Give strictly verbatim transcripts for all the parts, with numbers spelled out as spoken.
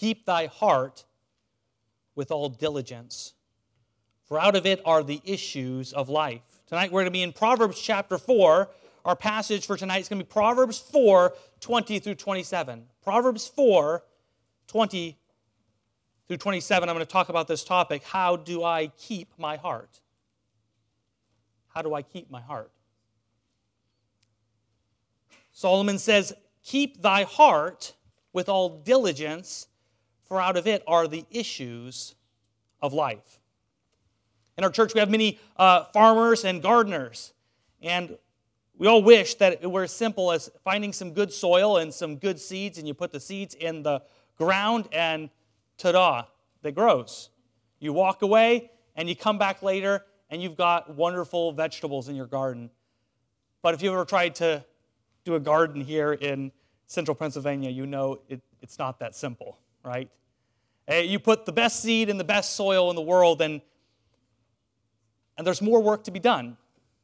keep thy heart with all diligence, for out of it are the issues of life. Tonight we're going to be in Proverbs chapter four. Our passage for tonight is going to be Proverbs four, twenty through twenty-seven. Proverbs four, twenty through twenty-seven. I'm going to talk about this topic. How do I keep my heart? How do I keep my heart? Solomon says, keep thy heart with all diligence, for out of it are the issues of life. In our church, we have many uh, farmers and gardeners, and we all wish that it were as simple as finding some good soil and some good seeds, and you put the seeds in the ground, and ta-da, it grows. You walk away, and you come back later, and you've got wonderful vegetables in your garden. But if you've ever tried to do a garden here in central Pennsylvania, you know it, it's not that simple, right? You put the best seed in the best soil in the world, and, and there's more work to be done.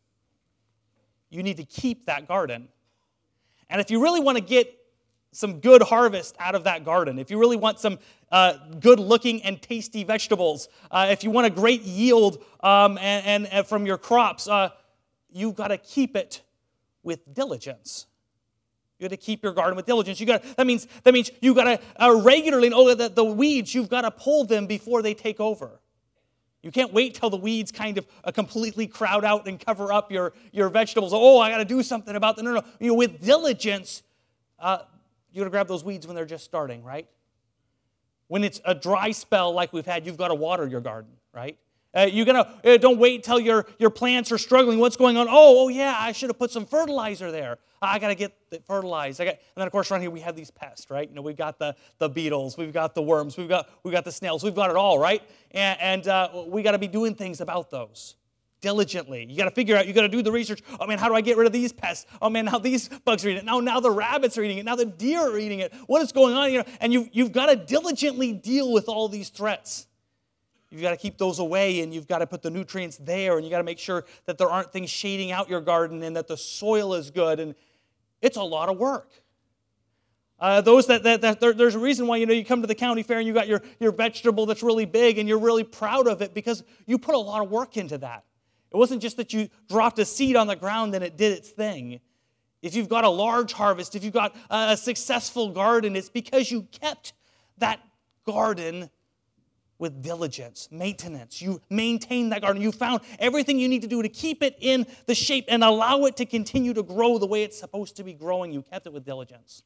You need to keep that garden. And if you really want to get some good harvest out of that garden, if you really want some uh, good-looking and tasty vegetables, uh, if you want a great yield um, and, and, and from your crops, uh, you've got to keep it with diligence. You got to keep your garden with diligence. You got that means that means you got to uh, regularly. Oh, the, the weeds, you've got to pull them before they take over. You can't wait till the weeds kind of uh, completely crowd out and cover up your, your vegetables. Oh, I got to do something about them. No, no, you know, with diligence, uh, you got to grab those weeds when they're just starting, right? When it's a dry spell like we've had, you've got to water your garden, right? Uh, you're gonna uh, don't wait till your your plants are struggling. What's going on? Oh, oh yeah, I should have put some fertilizer there. I got to get it fertilized. I got, and then of course around here we have these pests, right? You know, we've got the the beetles, we've got the worms, we've got we've got the snails, we've got it all, right? And, and uh, we got to be doing things about those diligently. You got to figure out. You got to do the research. Oh man, how do I get rid of these pests? Oh man, now these bugs are eating it. Now now the rabbits are eating it. Now the deer are eating it. What is going on? You know, and you you've got to diligently deal with all these threats. You've got to keep those away, and you've got to put the nutrients there, and you've got to make sure that there aren't things shading out your garden and that the soil is good, and it's a lot of work. Uh, those that, that, that there, there's a reason why, you know, you come to the county fair and you got your, your vegetable that's really big and you're really proud of it because you put a lot of work into that. It wasn't just that you dropped a seed on the ground and it did its thing. If you've got a large harvest, if you've got a successful garden, it's because you kept that garden with diligence, maintenance. You maintain that garden. You found everything you need to do to keep it in the shape and allow it to continue to grow the way it's supposed to be growing. You kept it with diligence.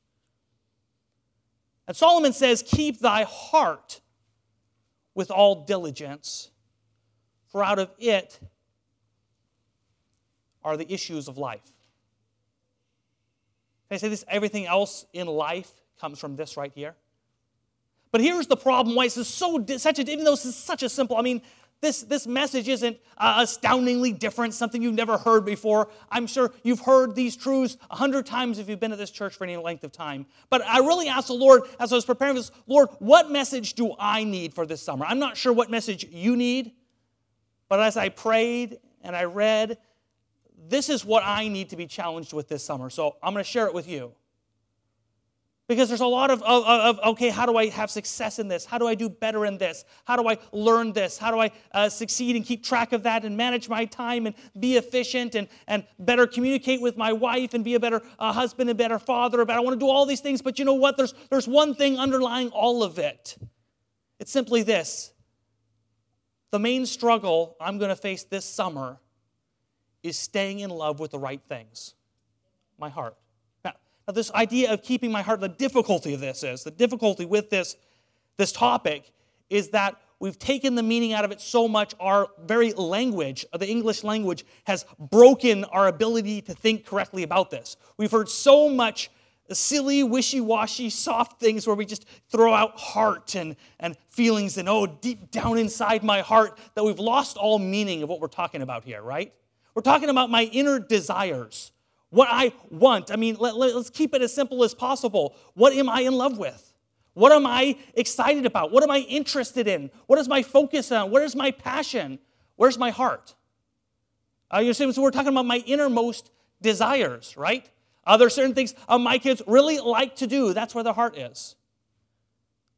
And Solomon says, keep thy heart with all diligence, for out of it are the issues of life. Can I say this? Everything else in life comes from this right here. But here's the problem, why this is so, such a, even though this is such a simple, I mean, this, this message isn't uh, astoundingly different, something you've never heard before. I'm sure you've heard these truths a hundred times if you've been at this church for any length of time. But I really asked the Lord, as I was preparing this, Lord, what message do I need for this summer? I'm not sure what message you need, but as I prayed and I read, this is what I need to be challenged with this summer. So I'm going to share it with you. Because there's a lot of, of, of, okay, how do I have success in this? How do I do better in this? How do I learn this? How do I uh, succeed and keep track of that and manage my time and be efficient and, and better communicate with my wife and be a better uh, husband and better father? But I want to do all these things, but you know what? There's, there's one thing underlying all of it. It's simply this. The main struggle I'm going to face this summer is staying in love with the right things. My heart. Now, this idea of keeping my heart, the difficulty of this is, the difficulty with this, this topic is that we've taken the meaning out of it so much, our very language, the English language, has broken our ability to think correctly about this. We've heard so much silly, wishy-washy, soft things where we just throw out heart and, and feelings and, oh, deep down inside my heart, that we've lost all meaning of what we're talking about here, right? We're talking about my inner desires. What I want. I mean, let, let, let's keep it as simple as possible. What am I in love with? What am I excited about? What am I interested in? What is my focus on? What is my passion? Where's my heart? Uh, you're saying, so we're talking about my innermost desires, right? Uh, there are certain things uh, my kids really like to do. That's where their heart is.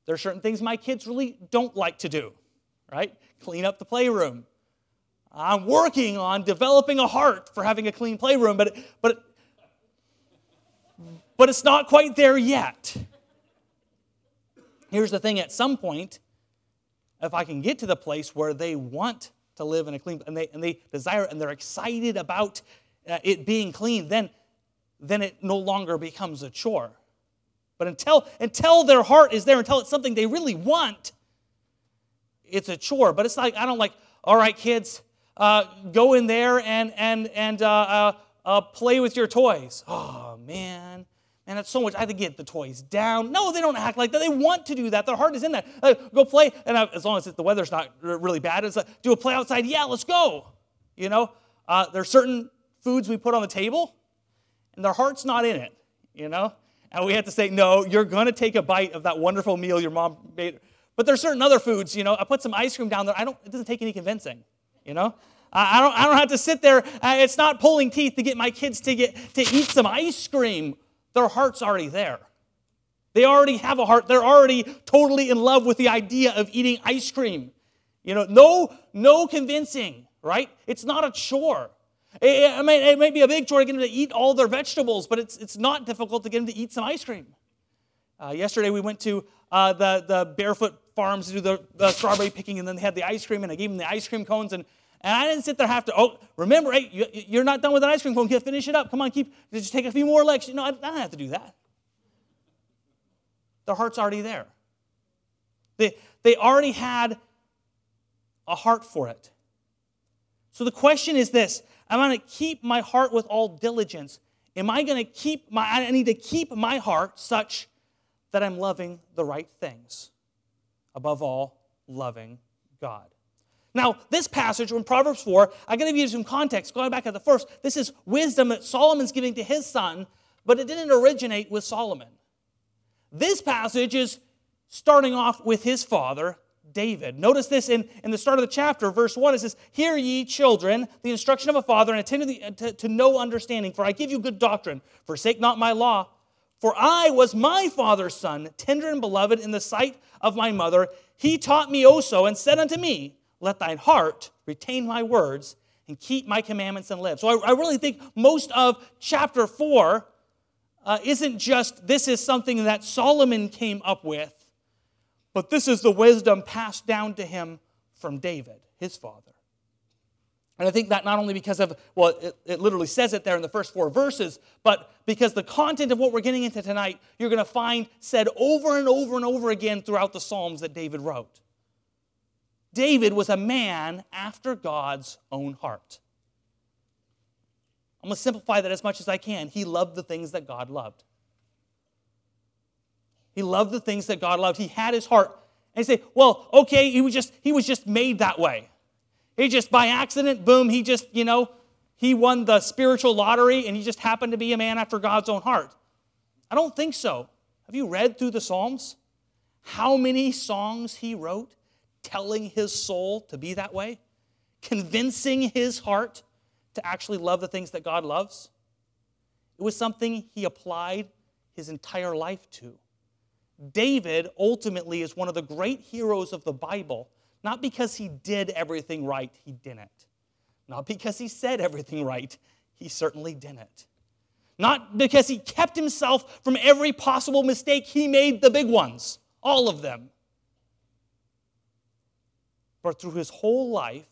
There are certain things my kids really don't like to do, right? Clean up the playroom. I'm working on developing a heart for having a clean playroom, but but but it's not quite there yet. Here's the thing, at some point, if I can get to the place where they want to live in a clean, and they and they desire it, and they're excited about uh, it being clean, then then it no longer becomes a chore. But until until their heart is there, until it's something they really want, it's a chore. But it's like, I don't like, all right, kids, uh, go in there and and and uh, uh, uh, play with your toys. Oh man, man, that's so much. I have to get the toys down. No, they don't act like that. They want to do that. Their heart is in that. Uh, go play, and uh, as long as the weather's not really bad, it's like, do a play outside. Yeah, let's go. You know, uh, there's certain foods we put on the table, and their heart's not in it. You know. And we have to say, no, you're going to take a bite of that wonderful meal your mom made. But there's certain other foods, you know. I put some ice cream down there. I don't. It doesn't take any convincing, you know. I, I don't. I don't have to sit there. Uh, it's not pulling teeth to get my kids to get to eat some ice cream. Their heart's already there. They already have a heart. They're already totally in love with the idea of eating ice cream. You know, no, no convincing, right? It's not a chore. It, it, may, it may be a big chore to get them to eat all their vegetables, but it's it's not difficult to get them to eat some ice cream. Uh, yesterday we went to uh, the, the Barefoot Farms to do the, the strawberry picking, and then they had the ice cream, and I gave them the ice cream cones, and, and I didn't sit there have to, oh, remember, hey, you, you're not done with an ice cream cone, finish it up. Come on, keep, just take a few more legs. No, I, I don't have to do that. Their heart's already there. They, they already had a heart for it. So the question is this: I'm going to keep my heart with all diligence. Am I going to keep my, I need to keep my heart such that I'm loving the right things. Above all, loving God. Now, this passage in Proverbs four, I'm going to give you some context. Going back at the first, this is wisdom that Solomon's giving to his son, but it didn't originate with Solomon. This passage is starting off with his father, David. Notice this in, in the start of the chapter, verse one, it says, "Hear ye, children, the instruction of a father, and attend to, the, to, to know understanding, for I give you good doctrine. Forsake not my law. For I was my father's son, tender and beloved in the sight of my mother. He taught me also, and said unto me, Let thine heart retain my words, and keep my commandments and live." So I, I really think most of chapter four uh, isn't just, this is something that Solomon came up with, but this is the wisdom passed down to him from David, his father. And I think that not only because of, well, it, it literally says it there in the first four verses, but because the content of what we're getting into tonight, you're going to find said over and over and over again throughout the Psalms that David wrote. David was a man after God's own heart. I'm going to simplify that as much as I can. He loved the things that God loved. He loved the things that God loved. He had his heart. And you say, well, okay, he was just he was just made that way. He just, by accident, boom, he just, you know, he won the spiritual lottery and he just happened to be a man after God's own heart. I don't think so. Have you read through the Psalms? How many songs he wrote telling his soul to be that way? Convincing his heart to actually love the things that God loves? It was something he applied his entire life to. David ultimately is one of the great heroes of the Bible, not because he did everything right, he didn't. Not because he said everything right, he certainly didn't. Not because he kept himself from every possible mistake, he made the big ones, all of them. But through his whole life,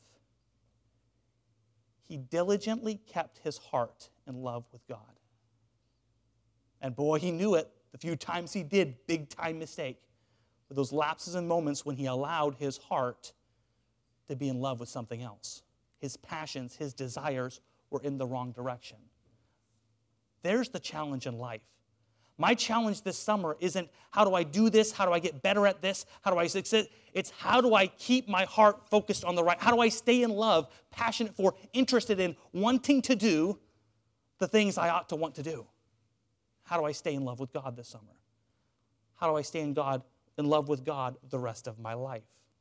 he diligently kept his heart in love with God. And boy, he knew it the few times he did big-time mistake. With those lapses and moments when he allowed his heart to be in love with something else. His passions, his desires were in the wrong direction. There's the challenge in life. My challenge this summer isn't how do I do this, how do I get better at this, how do I succeed. It's how do I keep my heart focused on the right, how do I stay in love, passionate for, interested in, wanting to do the things I ought to want to do. How do I stay in love with God this summer? How do I stay in God in love with God the rest of my life?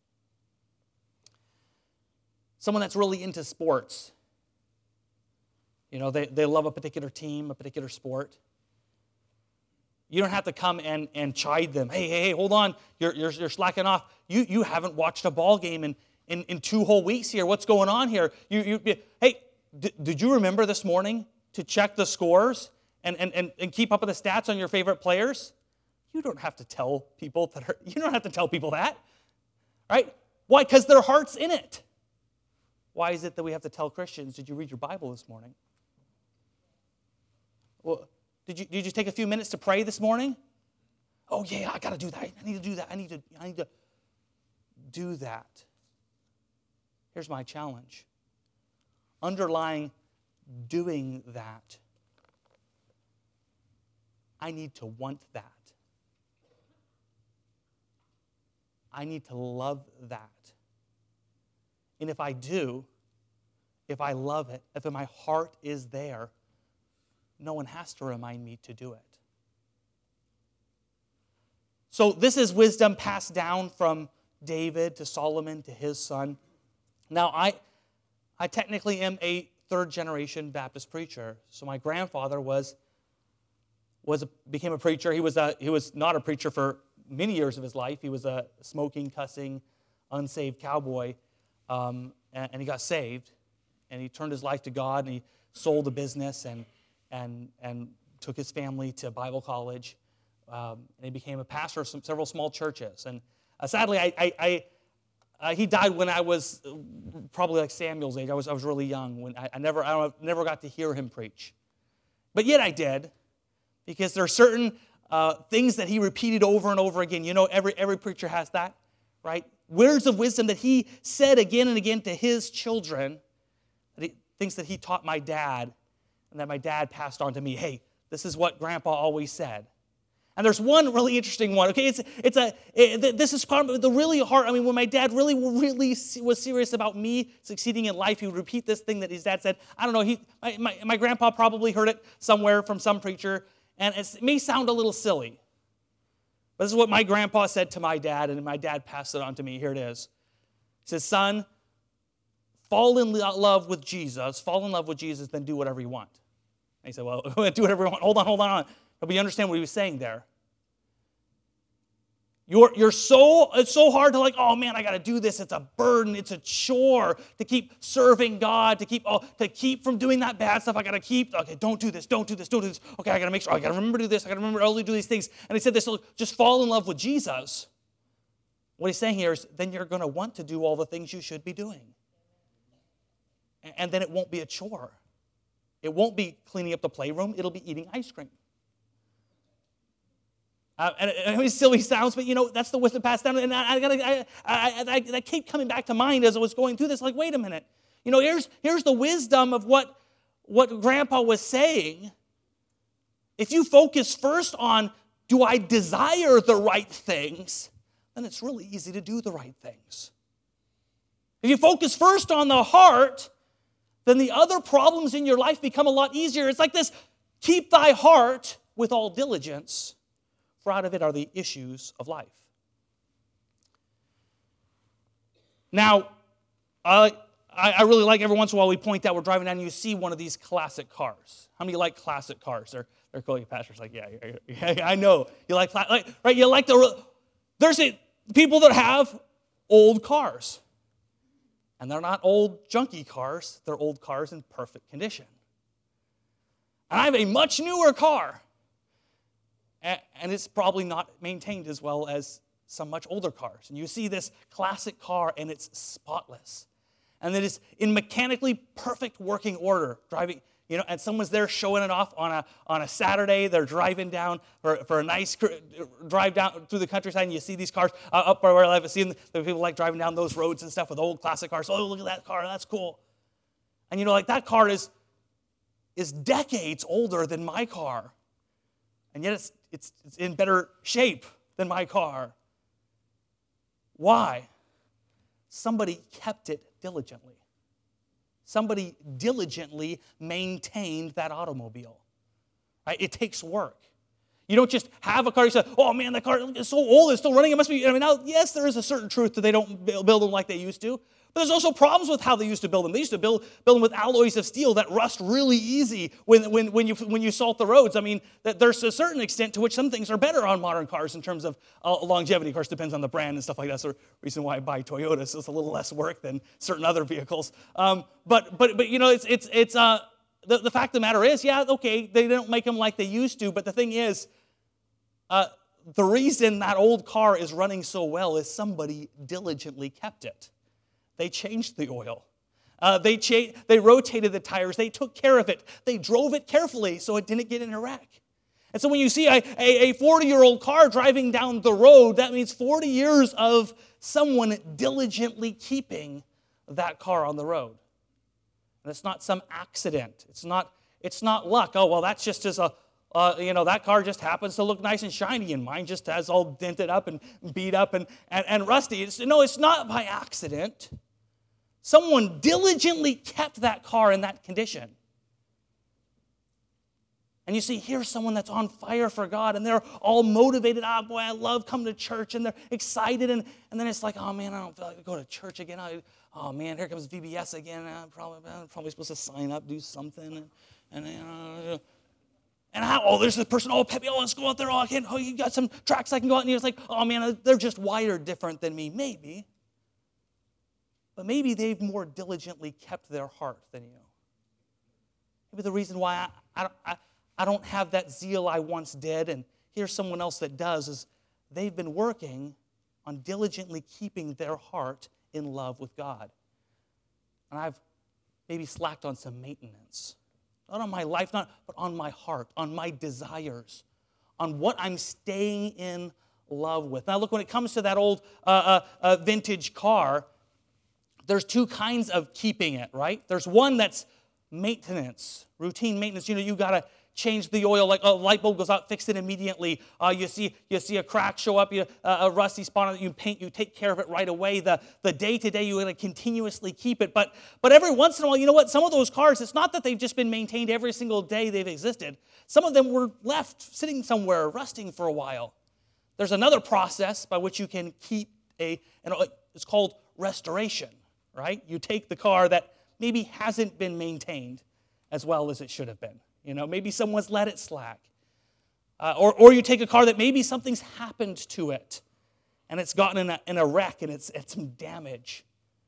Someone that's really into sports, you know, they, they love a particular team, a particular sport. You don't have to come and, and chide them. Hey, hey, hey, hold on. You're, you're, you're slacking off. You, you haven't watched a ball game in, in, in two whole weeks here. What's going on here? You, you, hey, d- did you remember this morning to check the scores and, and, and, and keep up with the stats on your favorite players? You don't have to tell people that are, you don't have to tell people that, right? Why? Because their heart's in it. Why is it that we have to tell Christians, did you read your Bible this morning? Well, did you, did you take a few minutes to pray this morning? Oh, yeah, I got to do that. I need to do that. I need to, I need to do that. Here's my challenge. Underlying doing that, I need to want that. I need to love that. And if I do, if I love it, if my heart is there, no one has to remind me to do it. So this is wisdom passed down from David to Solomon to his son. Now, I, I technically am a third-generation Baptist preacher. So my grandfather was, was a, became a preacher. He was, a, he was not a preacher for many years of his life. He was a smoking, cussing, unsaved cowboy, um, and, and he got saved. And he turned his life to God, and he sold the business and and and took his family to Bible college. Um, and he became a pastor of some, several small churches. And uh, sadly, I, I, I uh, he died when I was probably like Samuel's age. I was I was really young when I, I never I don't, never got to hear him preach, but yet I did, because there are certain uh, things that he repeated over and over again. You know, every every preacher has that, right? Words of wisdom that he said again and again to his children. That he, things that he taught my dad, and that my dad passed on to me. Hey, this is what Grandpa always said. And there's one really interesting one. Okay, it's it's a it, this is part of the really hard. I mean, when my dad really really was serious about me succeeding in life, he would repeat this thing that his dad said. I don't know. He my my, my grandpa probably heard it somewhere from some preacher, and it's, it may sound a little silly, but this is what my grandpa said to my dad, and my dad passed it on to me. Here it is. He says, "Son, fall in love with Jesus. Fall in love with Jesus, then do whatever you want." And he said, "Well, do whatever you want." Hold on, hold on, hold on. But you understand what he was saying there. You're, you're so, it's so hard to like, oh man, I got to do this. It's a burden. It's a chore to keep serving God, to keep, oh, to keep from doing that bad stuff. I got to keep, okay, don't do this, don't do this, don't do this. Okay, I got to make sure, I got to remember to do this. I got to remember to only do these things. And he said this, just fall in love with Jesus. What he's saying here is then you're going to want to do all the things you should be doing. And then it won't be a chore. It won't be cleaning up the playroom. It'll be eating ice cream. Uh, and it, it silly sounds, but you know, that's the wisdom passed down. And I, I gotta, I, I, I, I keep coming back to mind as I was going through this. Like, wait a minute. You know, here's here's the wisdom of what what Grandpa was saying. If you focus first on, do I desire the right things, then it's really easy to do the right things. If you focus first on the heart, then the other problems in your life become a lot easier. It's like this: keep thy heart with all diligence, for out of it are the issues of life. Now, uh, I, I really like every once in a while we point out, we're driving down and you see one of these classic cars. How many like classic cars? They're, they're cool. Your pastor's like, yeah, yeah, yeah, I know. You like, like right? You like the, there's a, people that have old cars. And they're not old junky cars. They're old cars in perfect condition. And I have a much newer car. And it's probably not maintained as well as some much older cars. And you see this classic car, and it's spotless. And it is in mechanically perfect working order, driving, you know, and someone's there showing it off on a on a Saturday. They're driving down for, for a nice drive down through the countryside, and you see these cars uh, up where I live. I've seen the people like driving down those roads and stuff with old classic cars. Oh, look at that car, that's cool. And you know, like that car is is decades older than my car. And yet it's, it's it's in better shape than my car. Why? Somebody kept it diligently. Somebody diligently maintained that automobile. Right? It takes work. You don't just have a car, you say, oh man, that car is so old, it's still running, it must be, I mean, now, yes, there is a certain truth that they don't build them like they used to, but there's also problems with how they used to build them. They used to build, build them with alloys of steel that rust really easy when, when, when, you, when you salt the roads. I mean, that there's a certain extent to which some things are better on modern cars in terms of uh, longevity. Of course, depends on the brand and stuff like that. That's the reason why I buy Toyota, so it's a little less work than certain other vehicles. Um, but, but, but, you know, it's, it's, it's uh, the, the fact of the matter is, yeah, okay, they don't make them like they used to, but the thing is, uh, the reason that old car is running so well is somebody diligently kept it. They changed the oil. Uh, they, cha- they rotated the tires. They took care of it. They drove it carefully so it didn't get in a wreck. And so when you see a, a, a forty-year-old car driving down the road, that means forty years of someone diligently keeping that car on the road. And it's not some accident. It's not, it's not luck. Oh, well, that's just as a, uh, you know, that car just happens to look nice and shiny, and mine just has all dented up and beat up and, and, and rusty. It's, no, it's not by accident. Someone diligently kept that car in that condition. And you see, here's someone that's on fire for God, and they're all motivated. Ah, oh, boy, I love coming to church, and they're excited. And, and then it's like, oh, man, I don't feel like to go to church again. I, oh, man, here comes V B S again. I'm probably, I'm probably supposed to sign up, do something. And, and uh, and how, oh, there's this person, oh, Pepe, oh, let's go out there. Oh, I can't, oh, you got some tracks I can go out. And it's like, oh, man, they're just wired different than me. Maybe. But maybe they've more diligently kept their heart than you. Maybe the reason why I, I, don't, I, I don't have that zeal I once did, and here's someone else that does, is they've been working on diligently keeping their heart in love with God. And I've maybe slacked on some maintenance. Not on my life, not, but on my heart, on my desires, on what I'm staying in love with. Now look, when it comes to that old uh, uh, uh, vintage car, there's two kinds of keeping it, right? There's one that's maintenance, routine maintenance. You know, you got to change the oil, like a light bulb goes out, fix it immediately. Uh, you see you see a crack show up, you, uh, a rusty spot on it, you paint, you take care of it right away. The, the day-to-day, you're going to continuously keep it. But, but every once in a while, you know what? Some of those cars, it's not that they've just been maintained every single day they've existed. Some of them were left sitting somewhere, rusting for a while. There's another process by which you can keep a, and it's called restoration. Right? You take the car that maybe hasn't been maintained as well as it should have been. You know, maybe someone's let it slack. Uh, or, or you take a car that maybe something's happened to it and it's gotten in a, in a wreck and it's, it's some damage.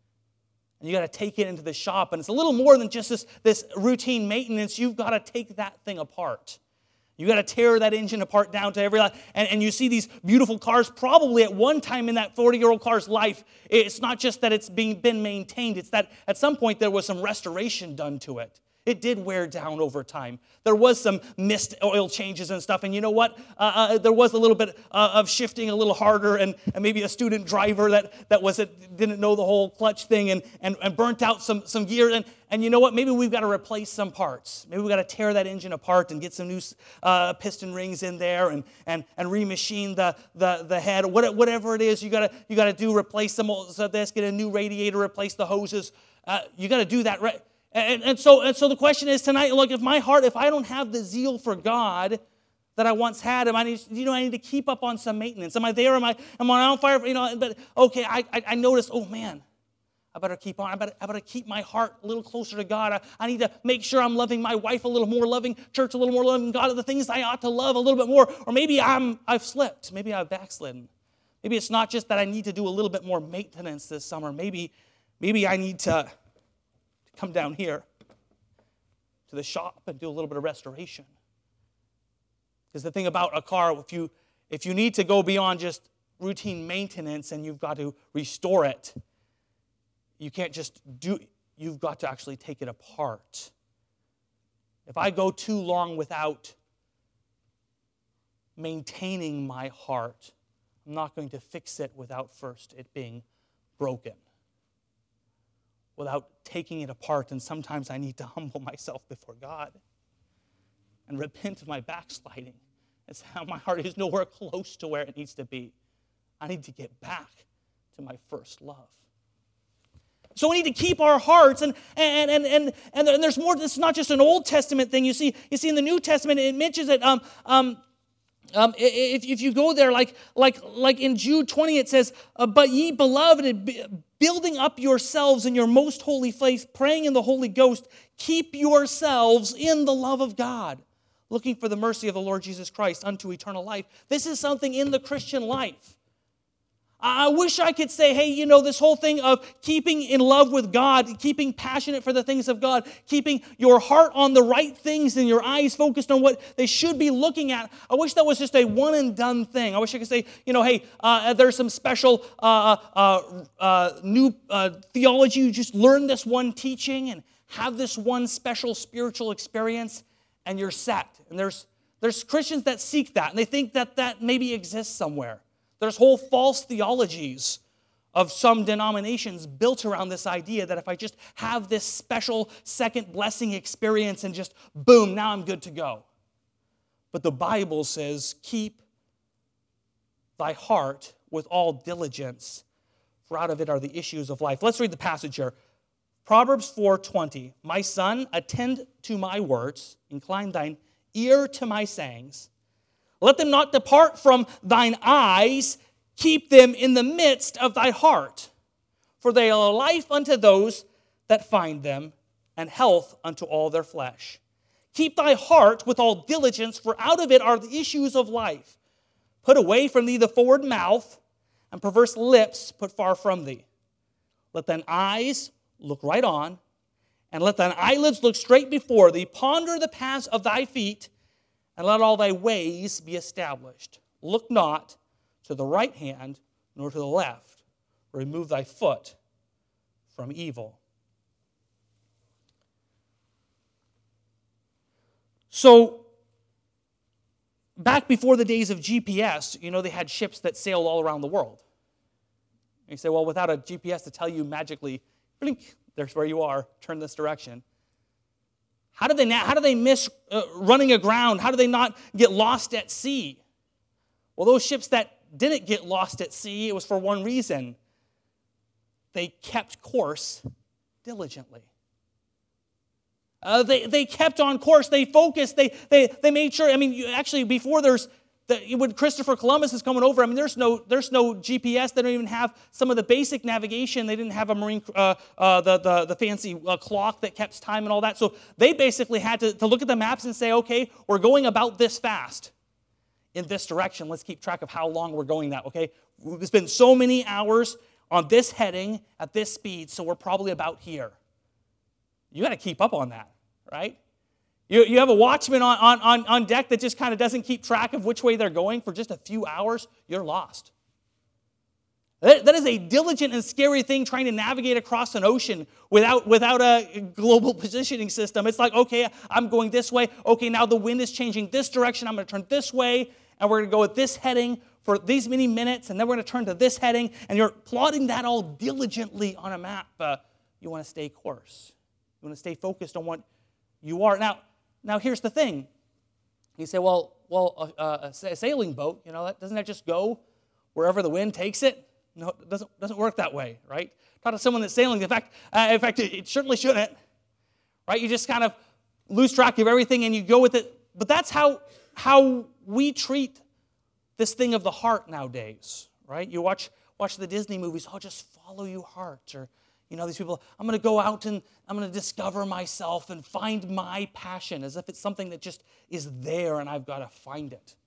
And you got to take it into the shop, and it's a little more than just this, this routine maintenance. You've got to take that thing apart. You got to tear that engine apart down to every, and, and you see these beautiful cars. Probably at one time in that forty-year-old car's life, it's not just that it's being been maintained. It's that at some point there was some restoration done to it. It did wear down over time. There was some missed oil changes and stuff. And you know what? Uh, uh, there was a little bit uh, of shifting a little harder, and, and maybe a student driver that, that was it, didn't know the whole clutch thing and, and, and burnt out some, some gear. And, and you know what? Maybe we've got to replace some parts. Maybe we've got to tear that engine apart and get some new uh, piston rings in there and, and, and remachine the, the, the head. Whatever it is you got to you got to do, replace some of this, get a new radiator, replace the hoses. Uh, you got to do that right. And, and so and so the question is tonight, look, if my heart, if I don't have the zeal for God that I once had, am I need, you know, I need to keep up on some maintenance. Am I there? Am I am I on fire? You know, but okay, I I, I noticed, oh man, I better keep on. I better, I better keep my heart a little closer to God. I, I need to make sure I'm loving my wife a little more, loving church a little more, loving God, the things I ought to love a little bit more. Or maybe I'm I've slipped. Maybe I've backslidden. Maybe it's not just that I need to do a little bit more maintenance this summer. Maybe, maybe I need to come down here to the shop and do a little bit of restoration. Because the thing about a car, if you if you need to go beyond just routine maintenance and you've got to restore it, you can't just do, you've got to actually take it apart. If I go too long without maintaining my heart, I'm not going to fix it without first it being broken, without taking it apart. And sometimes I need to humble myself before God and repent of my backsliding. It's how my heart is nowhere close to where it needs to be. I need to get back to my first love. So we need to keep our hearts, and and and and and there's more. It's not just an Old Testament thing. You see, you see in the New Testament, it mentions it. Um, um, Um, if, if you go there, like, like, like in Jude twenty, it says, uh, but ye beloved, building up yourselves in your most holy faith, praying in the Holy Ghost, keep yourselves in the love of God, looking for the mercy of the Lord Jesus Christ unto eternal life. This is something in the Christian life. I wish I could say, hey, you know, this whole thing of keeping in love with God, keeping passionate for the things of God, keeping your heart on the right things and your eyes focused on what they should be looking at. I wish that was just a one and done thing. I wish I could say, you know, hey, uh, there's some special uh, uh, uh, new uh, theology. You just learn this one teaching and have this one special spiritual experience and you're set. And there's, there's Christians that seek that and they think that that maybe exists somewhere. There's whole false theologies of some denominations built around this idea that if I just have this special second blessing experience and just boom, now I'm good to go. But the Bible says, keep thy heart with all diligence, for out of it are the issues of life. Let's read the passage here. Proverbs four twenty. My son, attend to my words, incline thine ear to my sayings. Let them not depart from thine eyes. Keep them in the midst of thy heart. For they are life unto those that find them, and health unto all their flesh. Keep thy heart with all diligence, for out of it are the issues of life. Put away from thee the forward mouth, and perverse lips put far from thee. Let thine eyes look right on, and let thine eyelids look straight before thee. Ponder the paths of thy feet, and let all thy ways be established. Look not to the right hand, nor to the left. Remove thy foot from evil. So, back before the days of G P S, you know, they had ships that sailed all around the world. And you say, well, without a G P S to tell you magically, blink, there's where you are, turn this direction. How did they how do they miss uh, running aground? How do they not get lost at sea? Well, those ships that didn't get lost at sea, it was for one reason. They kept course diligently. Uh, they, they kept on course. They focused. They, they, they made sure. I mean, you, actually, before there's, the, when Christopher Columbus is coming over, I mean, there's no, there's no G P S. They don't even have some of the basic navigation. They didn't have a marine, uh, uh, the, the, the fancy uh, clock that kept time and all that. So they basically had to, to look at the maps and say, okay, we're going about this fast in this direction. Let's keep track of how long we're going that, okay? It's been so many hours on this heading at this speed, so we're probably about here. You got to keep up on that, right? You, you have a watchman on, on, on deck that just kind of doesn't keep track of which way they're going for just a few hours, you're lost. That, that is a diligent and scary thing, trying to navigate across an ocean without, without a global positioning system. It's like, okay, I'm going this way. Okay, now the wind is changing this direction. I'm going to turn this way, and we're going to go at this heading for these many minutes, and then we're going to turn to this heading, and you're plotting that all diligently on a map. Uh, you want to stay course. You want to stay focused on what you are. Now, now here's the thing. You say, well, well, a, a sailing boat, you know, doesn't that just go wherever the wind takes it? No, it doesn't, doesn't work that way, right? Talk to someone that's sailing. In fact, uh, in fact, it, it certainly shouldn't, right? You just kind of lose track of everything and you go with it. But that's how, how we treat this thing of the heart nowadays, right? You watch watch the Disney movies, oh, just follow your heart. Or, you know, these people, I'm going to go out and I'm going to discover myself and find my passion, as if it's something that just is there and I've got to find it.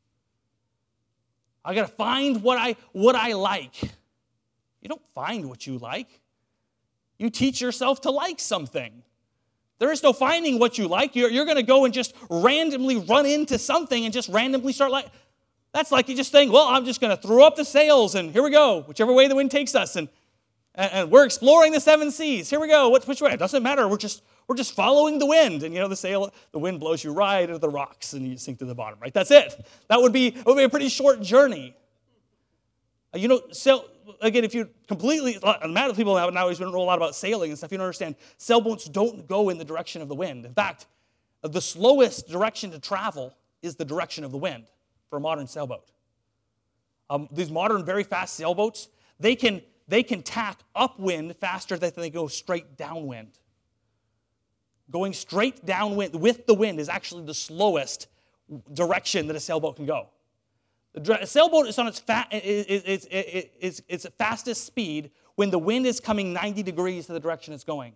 I've got to find what I what I like. You don't find what you like. You teach yourself to like something. There is no finding what you like. You're, you're going to go and just randomly run into something and just randomly start like. That's like you just saying, well, I'm just going to throw up the sails and here we go, whichever way the wind takes us. And, and, and we're exploring the seven seas. Here we go. Which, which way? It doesn't matter. We're just we're just following the wind. And you know, the sail, the wind blows you right into the rocks and you sink to the bottom, right? That's it. That would be, it would be a pretty short journey. Uh, you know, sail, again, if you completely, a lot of people nowadays don't know a lot about sailing and stuff. You don't understand. Sailboats don't go in the direction of the wind. In fact, the slowest direction to travel is the direction of the wind for a modern sailboat. Um, these modern, very fast sailboats, they can, they can tack upwind faster than they go straight downwind. Going straight downwind with the wind is actually the slowest direction that a sailboat can go. The sailboat is on its, fa- is, is, is, is, its fastest speed when the wind is coming ninety degrees to the direction it's going.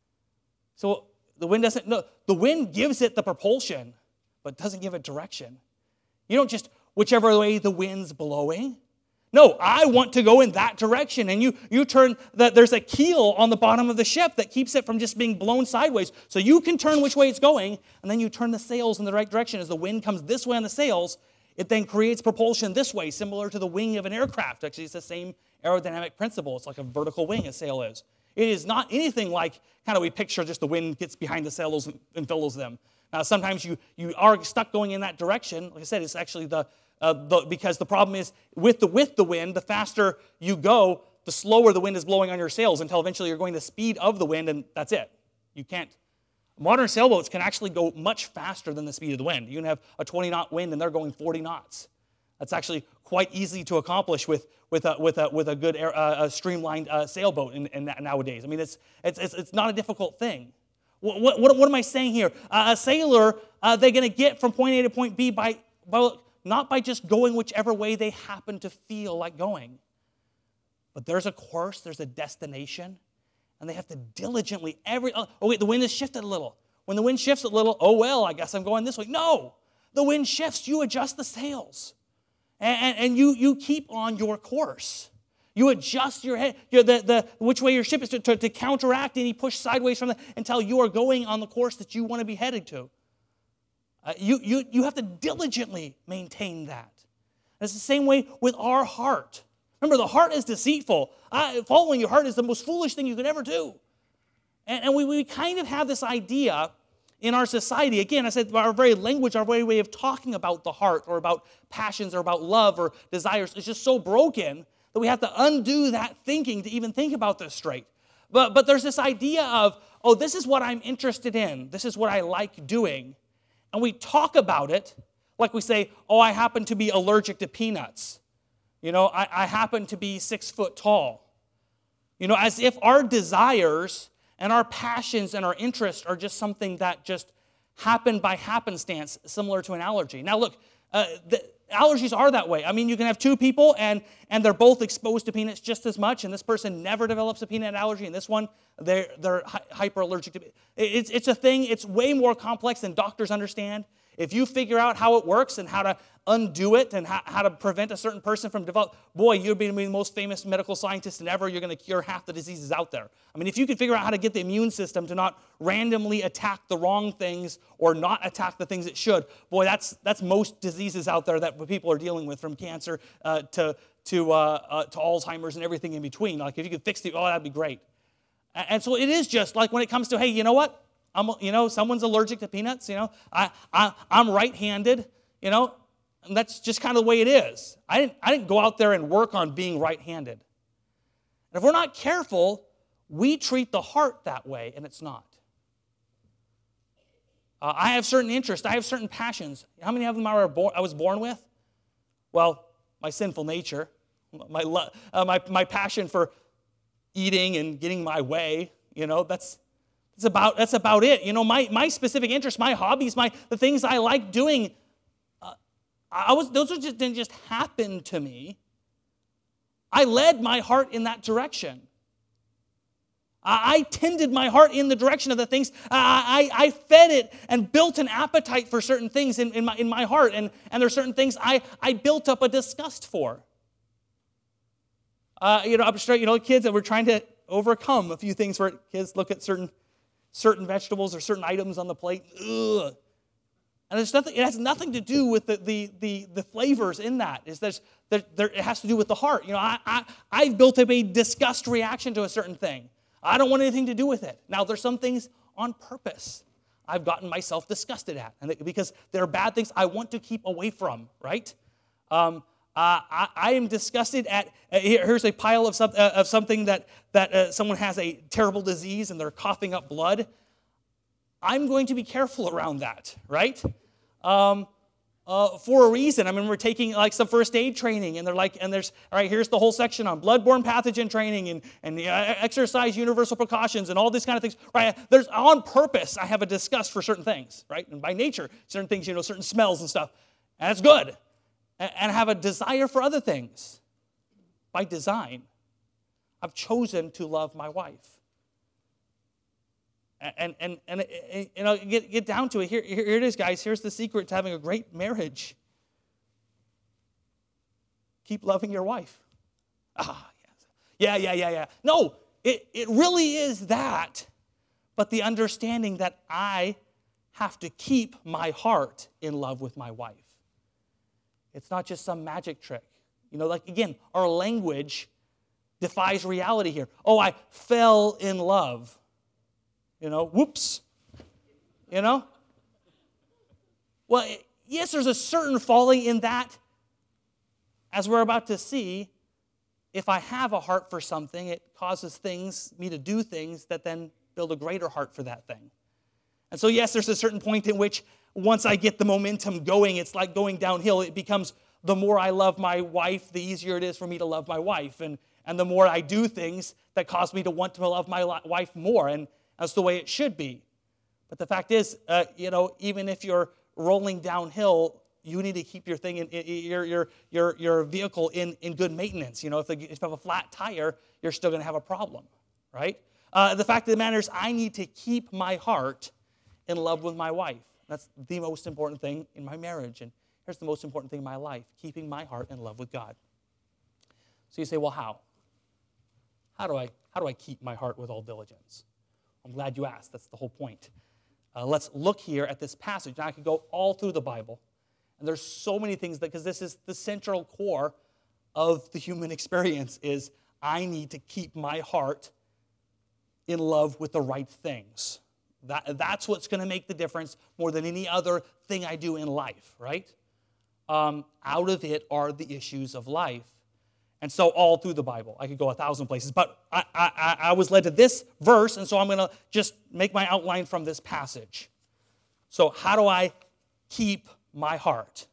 So the wind doesn't, no, the wind gives it the propulsion, but doesn't give it direction. You don't just, whichever way the wind's blowing. No, I want to go in that direction. And you, you turn, that there's a keel on the bottom of the ship that keeps it from just being blown sideways. So you can turn which way it's going, and then you turn the sails in the right direction. As the wind comes this way on the sails, it then creates propulsion this way, similar to the wing of an aircraft. Actually, it's the same aerodynamic principle. It's like a vertical wing, a sail is. It is not anything like kind of we picture just the wind gets behind the sails and, and fills them. Now, sometimes you, you are stuck going in that direction. Like I said, it's actually the, uh, the, because the problem is with the, with the wind, the faster you go, the slower the wind is blowing on your sails until eventually you're going the speed of the wind, and that's it. You can't. Modern sailboats can actually go much faster than the speed of the wind. You can have a twenty-knot wind, and they're going forty knots. That's actually quite easy to accomplish with, with, a, with, a, with a good air, uh, a streamlined uh, sailboat in, in nowadays. I mean, it's, it's, it's, it's not a difficult thing. What, what, what am I saying here? Uh, a sailor, uh, they're going to get from point A to point B by, by, not by just going whichever way they happen to feel like going. But there's a course, there's a destination. And they have to diligently, every, oh wait, the wind has shifted a little. When the wind shifts a little, oh well, I guess I'm going this way. No, the wind shifts, you adjust the sails. And, and, and you, you keep on your course. You adjust your head, the, the, which way your ship is to, to, to counteract any push sideways from the, until you are going on the course that you want to be headed to. Uh, you, you, you have to diligently maintain that. And it's the same way with our heart. Remember, the heart is deceitful. Uh, following your heart is the most foolish thing you could ever do. And, and we, we kind of have this idea in our society. Again, I said our very language, our very way of talking about the heart or about passions or about love or desires is just so broken that we have to undo that thinking to even think about this straight. But, but there's this idea of, oh, this is what I'm interested in. This is what I like doing. And we talk about it like we say, oh, I happen to be allergic to peanuts. You know, I, I happen to be six foot tall. You know, as if our desires and our passions and our interests are just something that just happen by happenstance, similar to an allergy. Now, look, uh, the allergies are that way. I mean, you can have two people, and, and they're both exposed to peanuts just as much, and this person never develops a peanut allergy, and this one, they're, they're hyperallergic to it. It's, it's a thing, it's way more complex than doctors understand. If you figure out how it works and how to undo it and how, how to prevent a certain person from develop, boy, you're being the most famous medical scientist and ever. You're going to cure half the diseases out there. I mean, if you could figure out how to get the immune system to not randomly attack the wrong things or not attack the things it should, boy, that's that's most diseases out there that people are dealing with, from cancer uh, to to uh, uh, to Alzheimer's and everything in between. Like if you could fix the, oh, that'd be great. And so it is just like when it comes to, hey, you know what? I'm, you know, someone's allergic to peanuts, you know. I, I, I'm right-handed, you know. And that's just kind of the way it is. I didn't, I didn't go out there and work on being right-handed. And if we're not careful, we treat the heart that way, and it's not. Uh, I have certain interests. I have certain passions. How many of them I, born, I was born with? Well, my sinful nature, my, uh, my, my passion for eating and getting my way, you know, that's... That's about, that's about it. You know, my, my specific interests, my hobbies, my the things I like doing, uh, I was those just, didn't just happen to me. I led my heart in that direction. I, I tended my heart in the direction of the things. I, I, I fed it and built an appetite for certain things in, in, my, in my heart. And, and there are certain things I, I built up a disgust for. Uh, you know, I'm straight, you know, kids, that we're trying to overcome a few things where kids look at certain certain vegetables or certain items on the plate. Ugh. And there's nothing, it has nothing to do with the the the, the flavors in that. It's there's, there, there, it has to do with the heart. You know, I, I, I've built up a disgust reaction to a certain thing. I don't want anything to do with it. Now, there's some things on purpose I've gotten myself disgusted at, and because they're bad things I want to keep away from, right? Um, Uh, I, I am disgusted at, uh, here's a pile of, some, uh, of something that, that uh, someone has a terrible disease and they're coughing up blood. I'm going to be careful around that, right? Um, uh, for a reason. I mean, we're taking like some first aid training, and they're like, and there's, all right, here's the whole section on bloodborne pathogen training and, and uh, exercise universal precautions and all these kind of things, right? There's, on purpose, I have a disgust for certain things, right? And by nature, certain things, you know, certain smells and stuff. And that's good. and have a desire for other things by design. I've chosen to love my wife. And, and, and, and you know, get, get down to it. Here, here it is, guys. Here's the secret to having a great marriage. Keep loving your wife. Ah, yes. Yeah, yeah, yeah, yeah. No, it, it really is that. But the understanding that I have to keep my heart in love with my wife. It's not just some magic trick. You know, like, again, our language defies reality here. Oh, I fell in love. You know, whoops. You know? Well, yes, there's a certain falling in that. As we're about to see, if I have a heart for something, it causes things, me to do things that then build a greater heart for that thing. And so, yes, there's a certain point in which once I get the momentum going, it's like going downhill. It becomes the more I love my wife, the easier it is for me to love my wife. And, and the more I do things that cause me to want to love my wife more. And that's the way it should be. But the fact is, uh, you know, even if you're rolling downhill, you need to keep your thing, in, in your your your your vehicle in, in good maintenance. You know, if, the, if you have a flat tire, you're still going to have a problem, right? Uh, the fact of the matter is, I need to keep my heart in love with my wife. That's the most important thing in my marriage. And here's the most important thing in my life, keeping my heart in love with God. So you say, well, how? How do I how do I keep my heart with all diligence? I'm glad you asked. That's the whole point. Uh, let's look here at this passage. Now, I could go all through the Bible. And there's so many things, that because this is the central core of the human experience, is I need to keep my heart in love with the right things. That, that's what's going to make the difference more than any other thing I do in life, right? Um, out of it are the issues of life. And so all through the Bible, I could go a thousand places, but I, I, I was led to this verse, and so I'm going to just make my outline from this passage. So how do I keep my heart?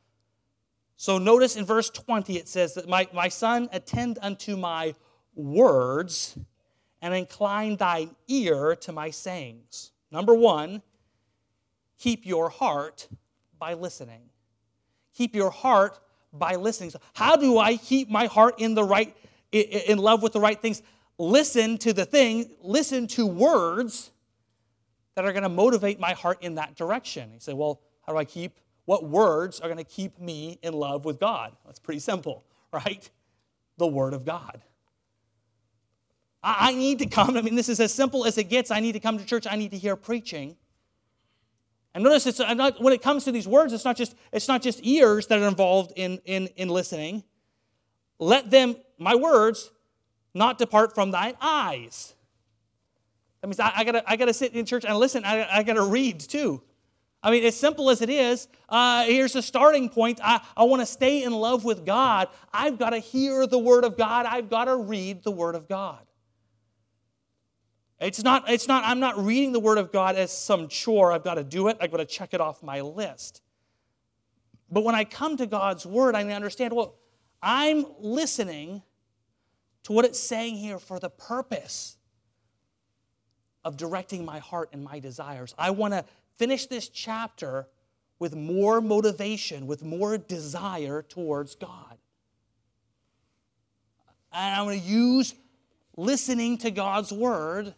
So notice in verse twenty, it says that my, my son, attend unto my words and incline thine ear to my sayings. Number one, keep your heart by listening. Keep your heart by listening. So how do I keep my heart in the right, in love with the right things? Listen to the thing, listen to words that are going to motivate my heart in that direction. You say, well, how do I keep, what words are going to keep me in love with God? That's pretty simple, right? The Word of God. I need to come, I mean, this is as simple as it gets. I need to come to church. I need to hear preaching. And notice, it's not, when it comes to these words, it's not just it's not just ears that are involved in, in, in listening. Let them, my words, not depart from thine eyes. That means I, I gotta I gotta sit in church and listen. I, I gotta read too. I mean, as simple as it is, uh, here's a starting point. I, I want to stay in love with God. I've got to hear the Word of God. I've got to read the Word of God. It's not, it's not, I'm not reading the Word of God as some chore. I've got to do it. I've got to check it off my list. But when I come to God's Word, I understand, well, I'm listening to what it's saying here for the purpose of directing my heart and my desires. I want to finish this chapter with more motivation, with more desire towards God. And I'm going to use listening to God's Word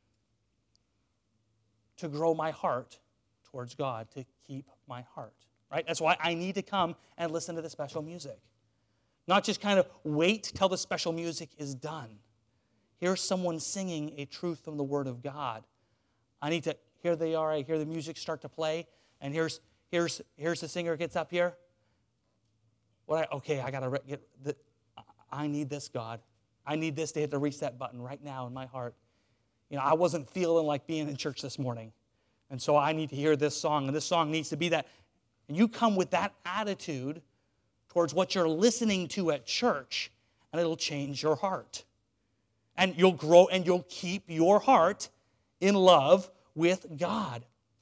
to grow my heart towards God, to keep my heart, right? That's why I need to come and listen to the special music. Not just kind of wait till the special music is done. Here's someone singing a truth from the Word of God. I need to, here they are, I hear the music start to play, and here's here's here's the singer gets up here. What I, okay, I got to get, the, I need this, God. I need this to hit the reset button right now in my heart. You know, I wasn't feeling like being in church this morning. And so I need to hear this song, and this song needs to be that. And you come with that attitude towards what you're listening to at church, and it'll change your heart. And you'll grow, and you'll keep your heart in love with God.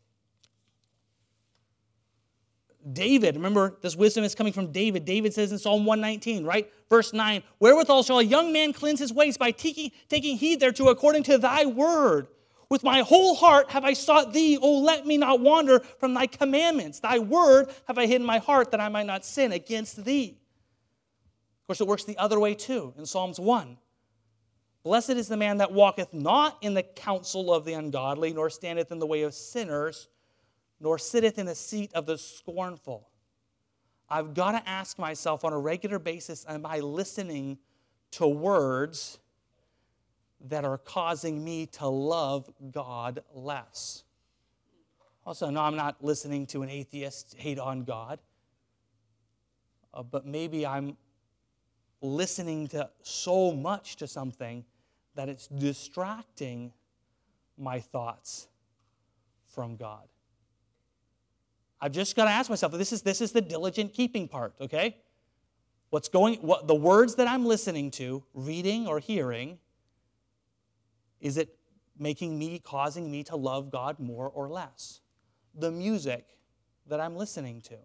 David, remember, this wisdom is coming from David. David says in Psalm one nineteen, right? Verse nine, wherewithal shall a young man cleanse his ways by taking, taking heed thereto according to thy word. With my whole heart have I sought thee. O let me not wander from thy commandments. Thy word have I hid in my heart that I might not sin against thee. Of course, it works the other way too in Psalms one. Blessed is the man that walketh not in the counsel of the ungodly, nor standeth in the way of sinners, nor sitteth in the seat of the scornful. I've got to ask myself on a regular basis, am I listening to words that are causing me to love God less? Also, no, I'm not listening to an atheist hate on God, uh, but maybe I'm listening to so much to something that it's distracting my thoughts from God. I've just got to ask myself, this is, this is the diligent keeping part, okay? What's going, what the words that I'm listening to, reading or hearing, is it making me, causing me to love God more or less? The music that I'm listening to.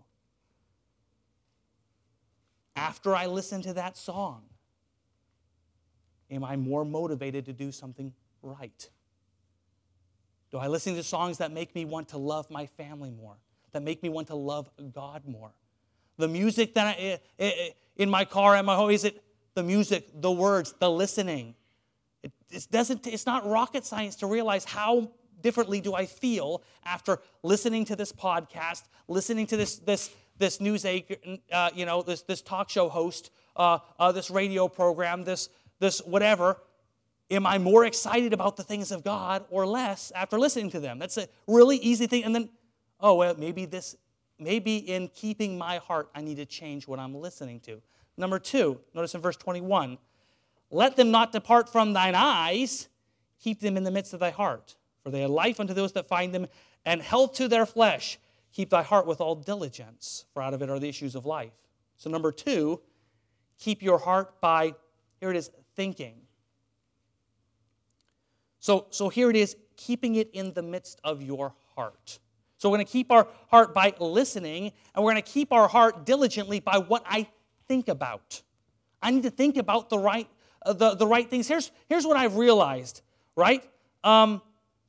After I listen to that song, am I more motivated to do something right? Do I listen to songs that make me want to love my family more? That make me want to love God more? The music that I, in my car, at my home, is it the music, the words, the listening? It, it doesn't, it's not rocket science to realize how differently do I feel after listening to this podcast, listening to this this this news anchor, uh, you know, this this talk show host, uh, uh, this radio program, this this whatever. Am I more excited about the things of God or less after listening to them? That's a really easy thing. And then, oh well, maybe this, maybe in keeping my heart, I need to change what I'm listening to. Number two, notice in verse twenty-one. Let them not depart from thine eyes, keep them in the midst of thy heart. For they are life unto those that find them, and health to their flesh. Keep thy heart with all diligence, for out of it are the issues of life. So number two, keep your heart by, here it is, thinking. So, so here it is, keeping it in the midst of your heart. So we're going to keep our heart by listening, and we're going to keep our heart diligently by what I think about. I need to think about the right Uh, the, the right things. Here's, here's what I've realized, right? Um,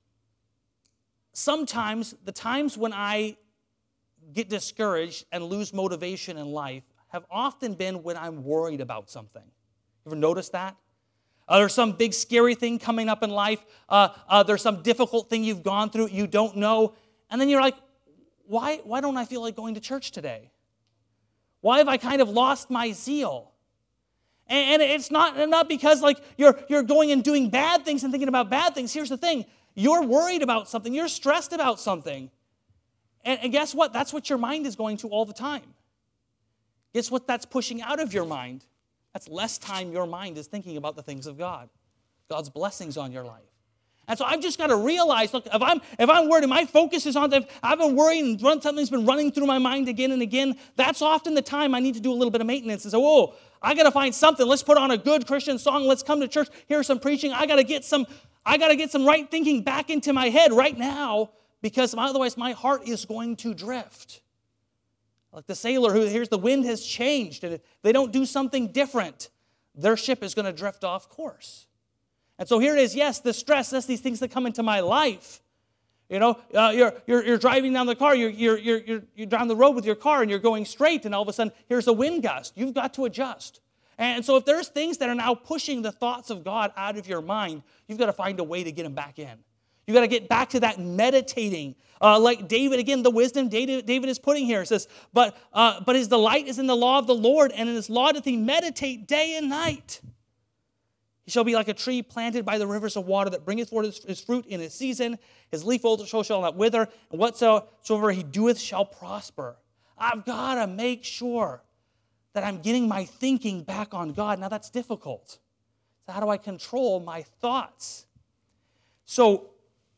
sometimes, the times when I get discouraged and lose motivation in life have often been when I'm worried about something. You ever notice that? Uh, there's some big scary thing coming up in life. Uh, uh, there's some difficult thing you've gone through you don't know. And then you're like, why, why don't I feel like going to church today? Why have I kind of lost my zeal? And it's not, not because like you're, you're going and doing bad things and thinking about bad things. Here's the thing. You're worried about something. You're stressed about something. And, and guess what? That's what your mind is going to all the time. Guess what that's pushing out of your mind? That's less time your mind is thinking about the things of God. God's blessings on your life. And so I've just got to realize, look, if I'm if I'm worried and my focus is on, if I've been worried and run, something's been running through my mind again and again, that's often the time I need to do a little bit of maintenance and say, whoa, I got to find something. Let's put on a good Christian song. Let's come to church. Hear some preaching. I got to get some, I got to get some right thinking back into my head right now, because otherwise my heart is going to drift. Like the sailor who hears the wind has changed, and if they don't do something different, their ship is going to drift off course. And so here it is, yes, the stress, that's these things that come into my life. You know, uh, you're, you're, you're driving down the car, you're, you're, you're, you're, you're down the road with your car, and you're going straight, and all of a sudden, here's a wind gust. You've got to adjust. And so if there's things that are now pushing the thoughts of God out of your mind, you've got to find a way to get them back in. You've got to get back to that meditating. Uh, like David, again, the wisdom David, David is putting here. It says, but, uh, but his delight is in the law of the Lord, and in his law doth he meditate day and night. He shall be like a tree planted by the rivers of water that bringeth forth his, his fruit in his season. His leaf also shall not wither, and whatsoever he doeth shall prosper. I've got to make sure that I'm getting my thinking back on God. Now, that's difficult. So how do I control my thoughts? So,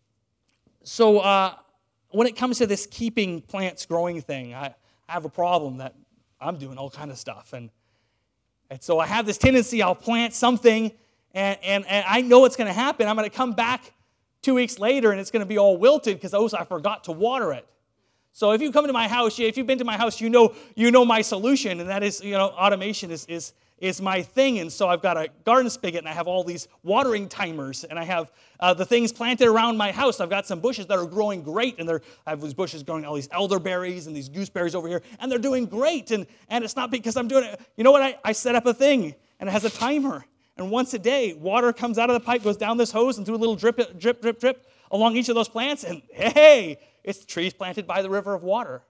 so uh, when it comes to this keeping plants growing thing, I, I have a problem that I'm doing all kind of stuff. And, and so I have this tendency, I'll plant something, And, and, and I know it's going to happen. I'm going to come back two weeks later, and it's going to be all wilted because, oh, I forgot to water it. So if you come to my house, if you've been to my house, you know you know my solution, and that is, you know, automation is is is my thing. And so I've got a garden spigot, and I have all these watering timers, and I have uh, the things planted around my house. I've got some bushes that are growing great, and they're, I have these bushes growing all these elderberries and these gooseberries over here, and they're doing great. And, and it's not because I'm doing it. You know what? I, I set up a thing, and it has a timer. And once a day, water comes out of the pipe, goes down this hose, and through a little drip, drip, drip, drip along each of those plants. And hey, it's trees planted by the river of water.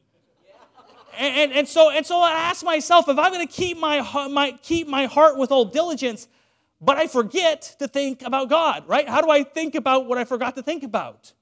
And, and, and so and so I ask myself, if I'm going to keep my, my keep my heart with all diligence, but I forget to think about God, right? How do I think about what I forgot to think about?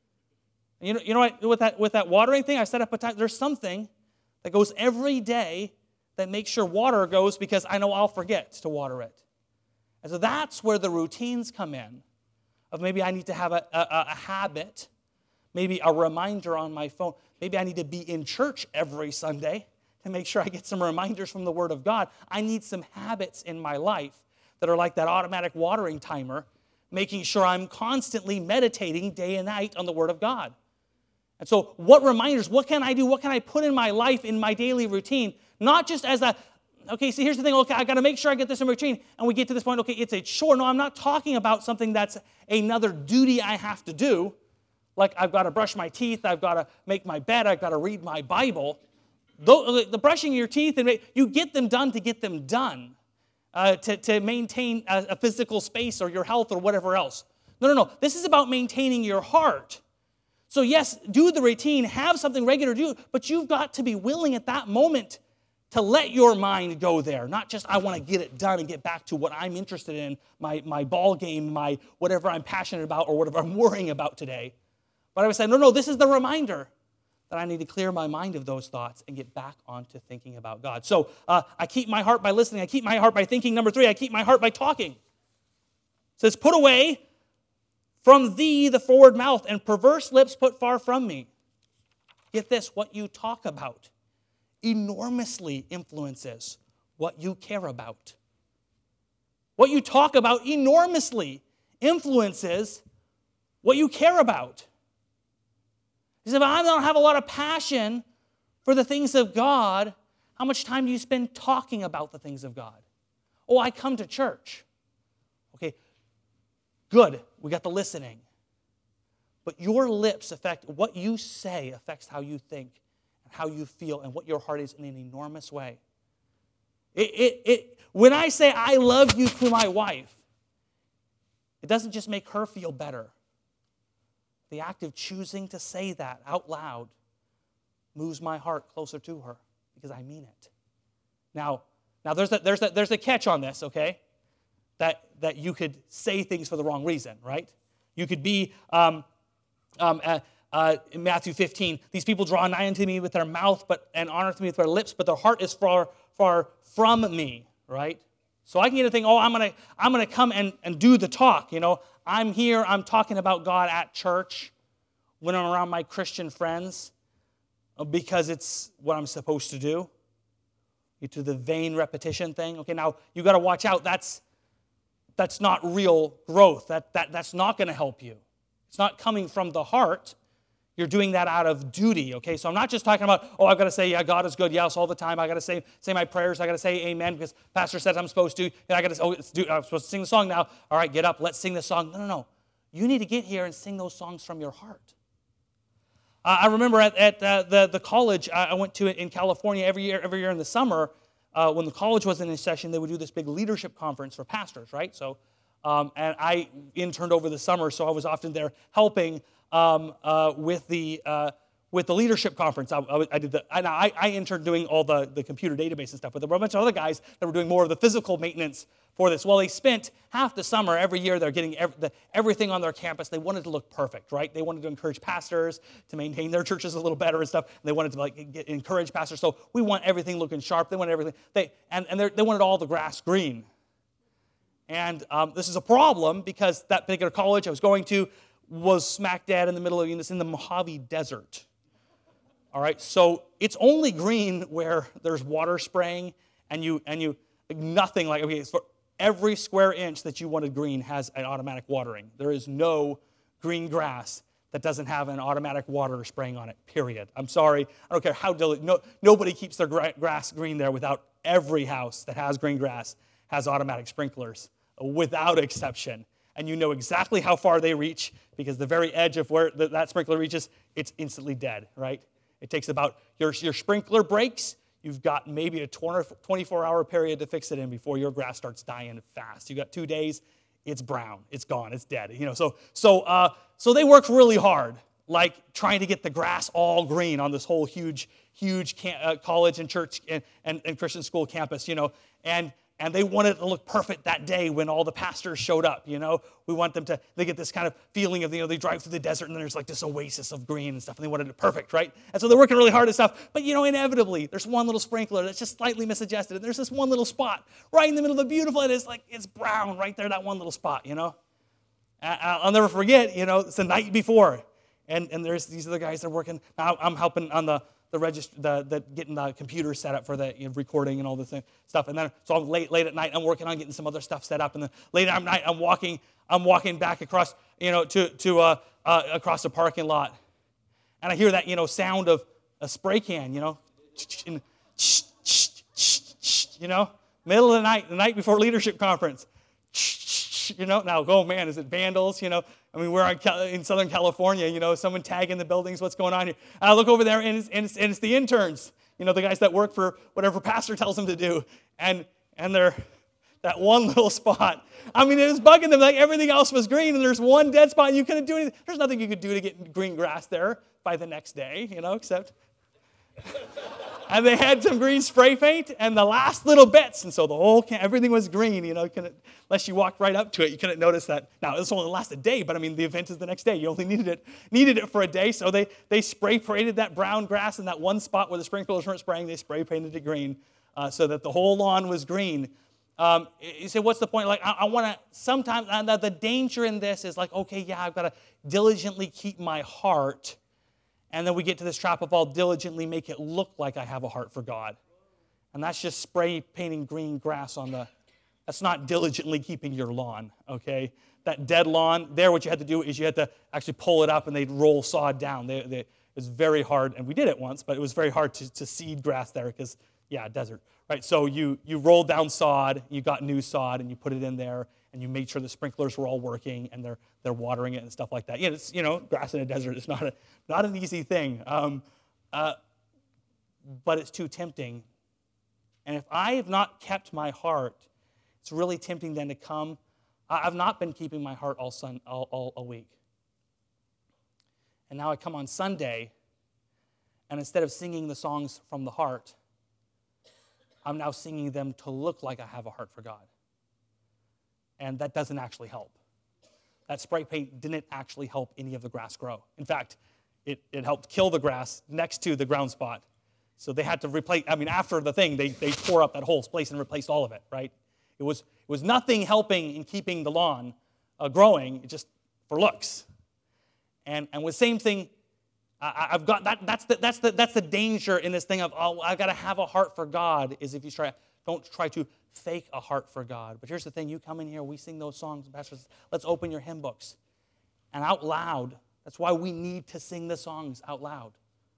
You know, you know what, with that with that watering thing, I set up a time. There's something that goes every day that makes sure water goes, because I know I'll forget to water it. And so that's where the routines come in, of maybe I need to have a, a, a habit, maybe a reminder on my phone. Maybe I need to be in church every Sunday to make sure I get some reminders from the Word of God. I need some habits in my life that are like that automatic watering timer, making sure I'm constantly meditating day and night on the Word of God. And so what reminders, what can I do, what can I put in my life, in my daily routine, not just as a, okay, see, here's the thing, okay, I got to make sure I get this in routine, and we get to this point, okay, it's a chore. No, I'm not talking about something that's another duty I have to do, like I've got to brush my teeth, I've got to make my bed, I've got to read my Bible. The, the brushing your teeth, and you get them done to get them done, uh, to, to maintain a, a physical space or your health or whatever else. No, no, no. This is about maintaining your heart. So yes, do the routine, have something regular to do, but you've got to be willing at that moment to let your mind go there. Not just, I want to get it done and get back to what I'm interested in, my, my ball game, my whatever I'm passionate about or whatever I'm worrying about today. But I would say, no, no, this is the reminder that I need to clear my mind of those thoughts and get back onto thinking about God. So uh, I keep my heart by listening. I keep my heart by thinking. Number three, I keep my heart by talking. It says, put away from thee the forward mouth, and perverse lips put far from me. Get this, what you talk about enormously influences what you care about. What you talk about enormously influences what you care about. Because if I don't have a lot of passion for the things of God, how much time do you spend talking about the things of God? Oh, I come to church. Okay, good, we got the listening. But your lips affect, what you say affects how you think and how you feel and what your heart is in an enormous way. It, it, it, when I say I love you to my wife, it doesn't just make her feel better. The act of choosing to say that out loud moves my heart closer to her because I mean it. Now, now there's a, there's a, there's a catch on this, okay? That, that you could say things for the wrong reason, right? You could be, um, um, uh, uh, in Matthew fifteen, these people draw nigh unto me with their mouth but and honor to me with their lips, but their heart is far, far from me, right? So I can get to think, oh, I'm going to I'm gonna come and, and do the talk, you know. I'm here, I'm talking about God at church when I'm around my Christian friends because it's what I'm supposed to do. You do the vain repetition thing. Okay, now you got to watch out. That's that's not real growth. That, that, that's not going to help you. It's not coming from the heart. You're doing that out of duty, okay? So I'm not just talking about, oh, I've got to say, yeah, God is good, yes, all the time. I got to say say my prayers. I got to say amen because pastor said I'm supposed to. And I got to, oh, it's do, I'm supposed to sing the song now. All right, get up, let's sing the song. No, no, no. You need to get here and sing those songs from your heart. Uh, I remember at, at uh, the, the college I went to in California every year, every year in the summer, uh, when the college was in session, they would do this big leadership conference for pastors, right? So, um, and I interned over the summer, so I was often there helping Um, uh, with the uh, with the leadership conference. I, I, I did the I, I I interned doing all the, the computer database and stuff, but there were a bunch of other guys that were doing more of the physical maintenance for this. Well, they spent half the summer every year. They're getting every, the, everything on their campus. They wanted to look perfect, right? They wanted to encourage pastors to maintain their churches a little better and stuff. And they wanted to like get, encourage pastors. So we want everything looking sharp. They want everything. They and and they wanted all the grass green. And um, this is a problem because that particular college I was going to was smack dab in the middle of it's in the Mojave Desert. All right, so it's only green where there's water spraying, and you and you nothing like okay. For every square inch that you wanted green has an automatic watering. There is no green grass that doesn't have an automatic water spraying on it. Period. I'm sorry. I don't care how diligent. No, nobody keeps their gra- grass green there without every house that has green grass has automatic sprinklers, without exception. And you know exactly how far they reach, because the very edge of where th- that sprinkler reaches, it's instantly dead, right? It takes about, your, your sprinkler breaks, you've got maybe a twenty-four hour period to fix it in before your grass starts dying fast. You got two days, it's brown, it's gone, it's dead. You know, so so uh, so they worked really hard, like trying to get the grass all green on this whole huge, huge cam- uh, college and church and, and, and Christian school campus, you know, and And they wanted it to look perfect that day when all the pastors showed up, you know. We want them to, they get this kind of feeling of, you know, they drive through the desert and there's like this oasis of green and stuff, and they wanted it perfect, right? And so they're working really hard and stuff. But, you know, inevitably, there's one little sprinkler that's just slightly misadjusted. And there's this one little spot right in the middle of the beautiful, and it's like, it's brown right there, that one little spot, you know. I'll never forget, you know, it's the night before. And, and there's these other guys that are working. Now I'm helping on the, the register, the, the getting the computer set up for the you know, recording and all this stuff. And then so I'm late, late at night. I'm working on getting some other stuff set up. And then late at night, I'm walking, I'm walking back across, you know, to to uh, uh, across the parking lot, and I hear that you know sound of a spray can, you know, and, you know, middle of the night, the night before leadership conference, you know. Now, oh man, is it vandals? You know. I mean, we're in Southern California, you know, someone tagging the buildings, what's going on here? And I look over there, and it's, and, it's, and it's the interns, you know, the guys that work for whatever pastor tells them to do. And and they're, that one little spot, I mean, it was bugging them like everything else was green, and there's one dead spot, and you couldn't do anything. There's nothing you could do to get green grass there by the next day, you know, except... And they had some green spray paint and the last little bits. And so the whole, can- everything was green, you know, you couldn't, unless you walked right up to it, you couldn't notice that. Now, this only lasted a day, but I mean, the event is the next day. You only needed it needed it for a day. So they, they spray painted that brown grass in that one spot where the sprinklers weren't spraying. They spray painted it green uh, so that the whole lawn was green. Um, you say, what's the point? Like, I, I want to, sometimes, uh, the, the danger in this is like, okay, yeah, I've got to diligently keep my heart. And then we get to this trap of I'll diligently make it look like I have a heart for God. And that's just spray painting green grass on the, that's not diligently keeping your lawn, okay? That dead lawn, there what you had to do is you had to actually pull it up and they'd roll sod down. They, they, it was very hard, and we did it once, but it was very hard to, to seed grass there because, yeah, desert, right? So you, you rolled down sod, you got new sod, and you put it in there, and you made sure the sprinklers were all working and they're they're watering it and stuff like that. Yeah, it's, you know, grass in a desert is not a not an easy thing, um, uh, but it's too tempting. And if I have not kept my heart, it's really tempting then to come. I've not been keeping my heart all sun all, all a week, and now I come on Sunday, and instead of singing the songs from the heart, I'm now singing them to look like I have a heart for God. And that doesn't actually help. That spray paint didn't actually help any of the grass grow. In fact, it, it helped kill the grass next to the ground spot. So they had to replace, I mean, after the thing, they, they tore up that whole place and replaced all of it, right? It was, it was nothing helping in keeping the lawn uh, growing, just for looks. And, and with the same thing, I, I've got, that, that's, the, that's, the, that's the danger in this thing of, oh, I've got to have a heart for God, is if you try, don't try to fake a heart for God. But here's the thing, you come in here, we sing those songs, Pastor says, let's open your hymn books. And out loud, that's why we need to sing the songs out loud.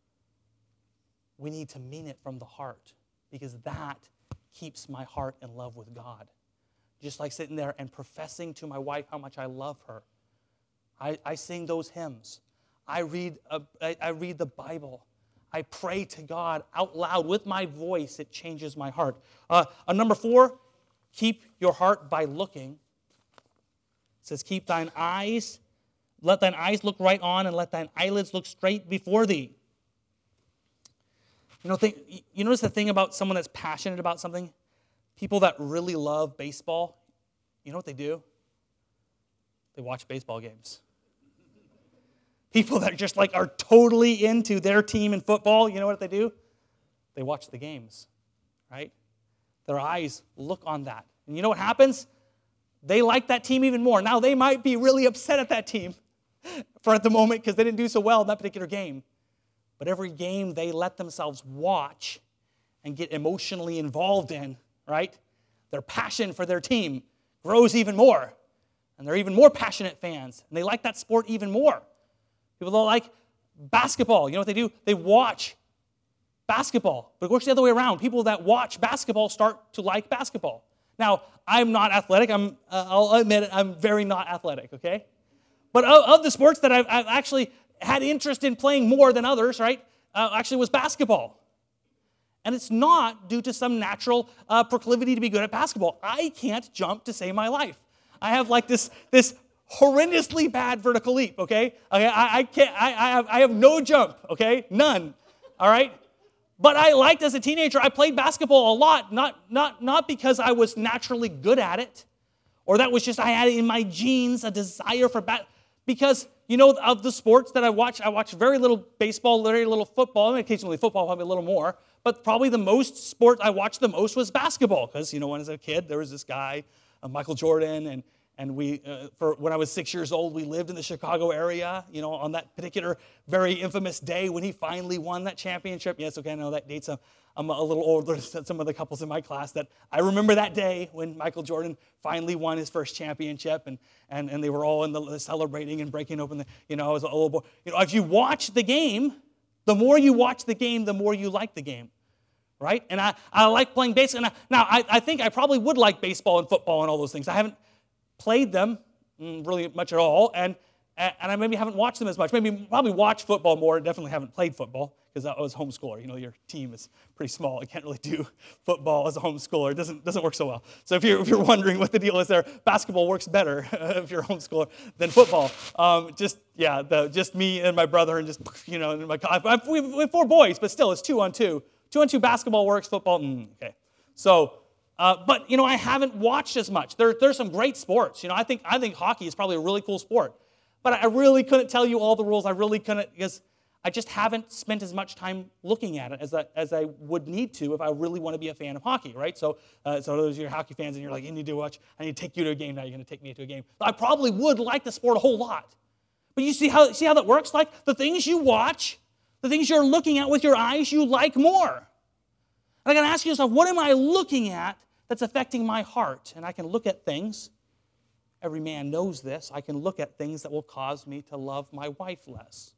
We need to mean it from the heart, because that keeps my heart in love with God. Just like sitting there and professing to my wife how much I love her. I, I sing those hymns. I read, a, I, I read the Bible. I pray to God out loud with my voice. It changes my heart. Uh, uh, number four, keep your heart by looking. It says, keep thine eyes, let thine eyes look right on, and let thine eyelids look straight before thee. You know, think, you notice the thing about someone that's passionate about something? People that really love baseball, you know what they do? They watch baseball games. People that just like are totally into their team in football, you know what they do? They watch the games, right? Their eyes look on that. And you know what happens? They like that team even more. Now, they might be really upset at that team for at the moment because they didn't do so well in that particular game. But every game they let themselves watch and get emotionally involved in, right? Their passion for their team grows even more. And they're even more passionate fans. And they like that sport even more. People don't like basketball. You know what they do? They watch basketball. But it works the other way around. People that watch basketball start to like basketball. Now, I'm not athletic. I'm, uh, I'll admit it, I'm very not athletic, okay? But of, of the sports that I've, I've actually had interest in playing more than others, right, uh, actually was basketball. And it's not due to some natural uh, proclivity to be good at basketball. I can't jump to save my life. I have like this, this horrendously bad vertical leap, okay? okay I, I can't, I, I, have, I have no jump, okay? None, all right? But I liked as a teenager, I played basketball a lot, not, not, not because I was naturally good at it, or that was just, I had in my genes a desire for bat, because, you know, of the sports that I watch, I watch very little baseball, very little football, and occasionally football, probably a little more, but probably the most sport I watched the most was basketball, because, you know, when I was a kid, there was this guy, uh, Michael Jordan, and and we, uh, for when I was six years old, we lived in the Chicago area, you know, on that particular very infamous day when he finally won that championship. Yes, okay, I know that dates, I'm, I'm a little older than some of the couples in my class, that I remember that day when Michael Jordan finally won his first championship, and and, and they were all in the celebrating and breaking open the, you know, I was a little boy. You know, if you watch the game, the more you watch the game, the more you like the game, right? And I, I like playing baseball. And I, now, I, I think I probably would like baseball and football and all those things. I haven't played them really much at all, and and I maybe haven't watched them as much. Maybe probably watch football more. Definitely haven't played football because I was homeschooler. You know, your team is pretty small. You can't really do football as a homeschooler. It doesn't doesn't work so well. So if you're if you're wondering what the deal is there, basketball works better if you're a homeschooler than football. Um, just yeah, the, just me and my brother, and just you know, and my I've, we have four boys, but still it's two on two. Two on two basketball works. Football, mm, okay. So. Uh, but, you know, I haven't watched as much. There, there's some great sports. You know, I think I think hockey is probably a really cool sport. But I really couldn't tell you all the rules. I really couldn't, because I just haven't spent as much time looking at it as I, as I would need to if I really want to be a fan of hockey, right? So, uh, so those of you hockey fans, and you're like, you need to watch, I need to take you to a game now. You're going to take me to a game. I probably would like the sport a whole lot. But you see how, see how that works? Like, the things you watch, the things you're looking at with your eyes, you like more. And I got to ask yourself, what am I looking at that's affecting my heart? And I can look at things, every man knows this, I can look at things that will cause me to love my wife less.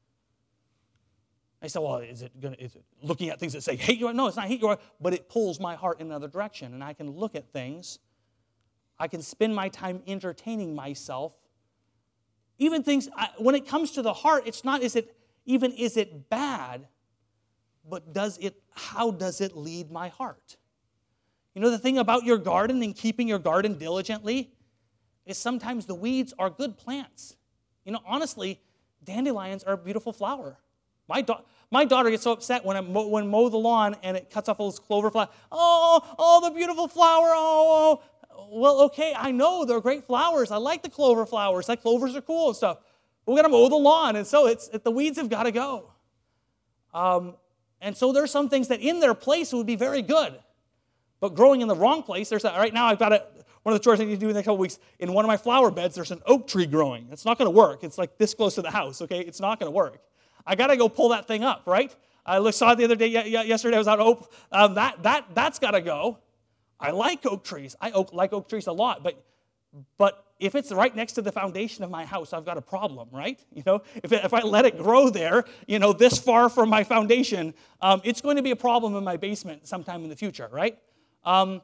I say, well, is it, gonna, is it looking at things that say, hate your wife? No, it's not hate your wife, but it pulls my heart in another direction. And I can look at things, I can spend my time entertaining myself. Even things, I, when it comes to the heart, it's not, is it, even is it bad, but does it, how does it lead my heart? You know, the thing about your garden and keeping your garden diligently is sometimes the weeds are good plants. You know, honestly, dandelions are a beautiful flower. My, da- my daughter gets so upset when I mow, when mow the lawn and it cuts off all those clover flowers. Oh, oh, the beautiful flower. Oh, oh, well, okay, I know they're great flowers. I like the clover flowers. Like clovers are cool and stuff. But we're going to mow the lawn, and so it's it, the weeds have got to go. Um, and so there's some things that in their place would be very good. But growing in the wrong place, there's a, right now I've got a, one of the chores I need to do in the next couple weeks, in one of my flower beds, there's an oak tree growing. It's not going to work. It's like this close to the house, okay? It's not going to work. I got to go pull that thing up, right? I saw it the other day, yesterday I was out oak. Um, that, that, that's got to go. I like oak trees. I oak, like oak trees a lot, but, but if it's right next to the foundation of my house, I've got a problem, right? You know, if, it, if I let it grow there, you know, this far from my foundation, um, it's going to be a problem in my basement sometime in the future, right? Um,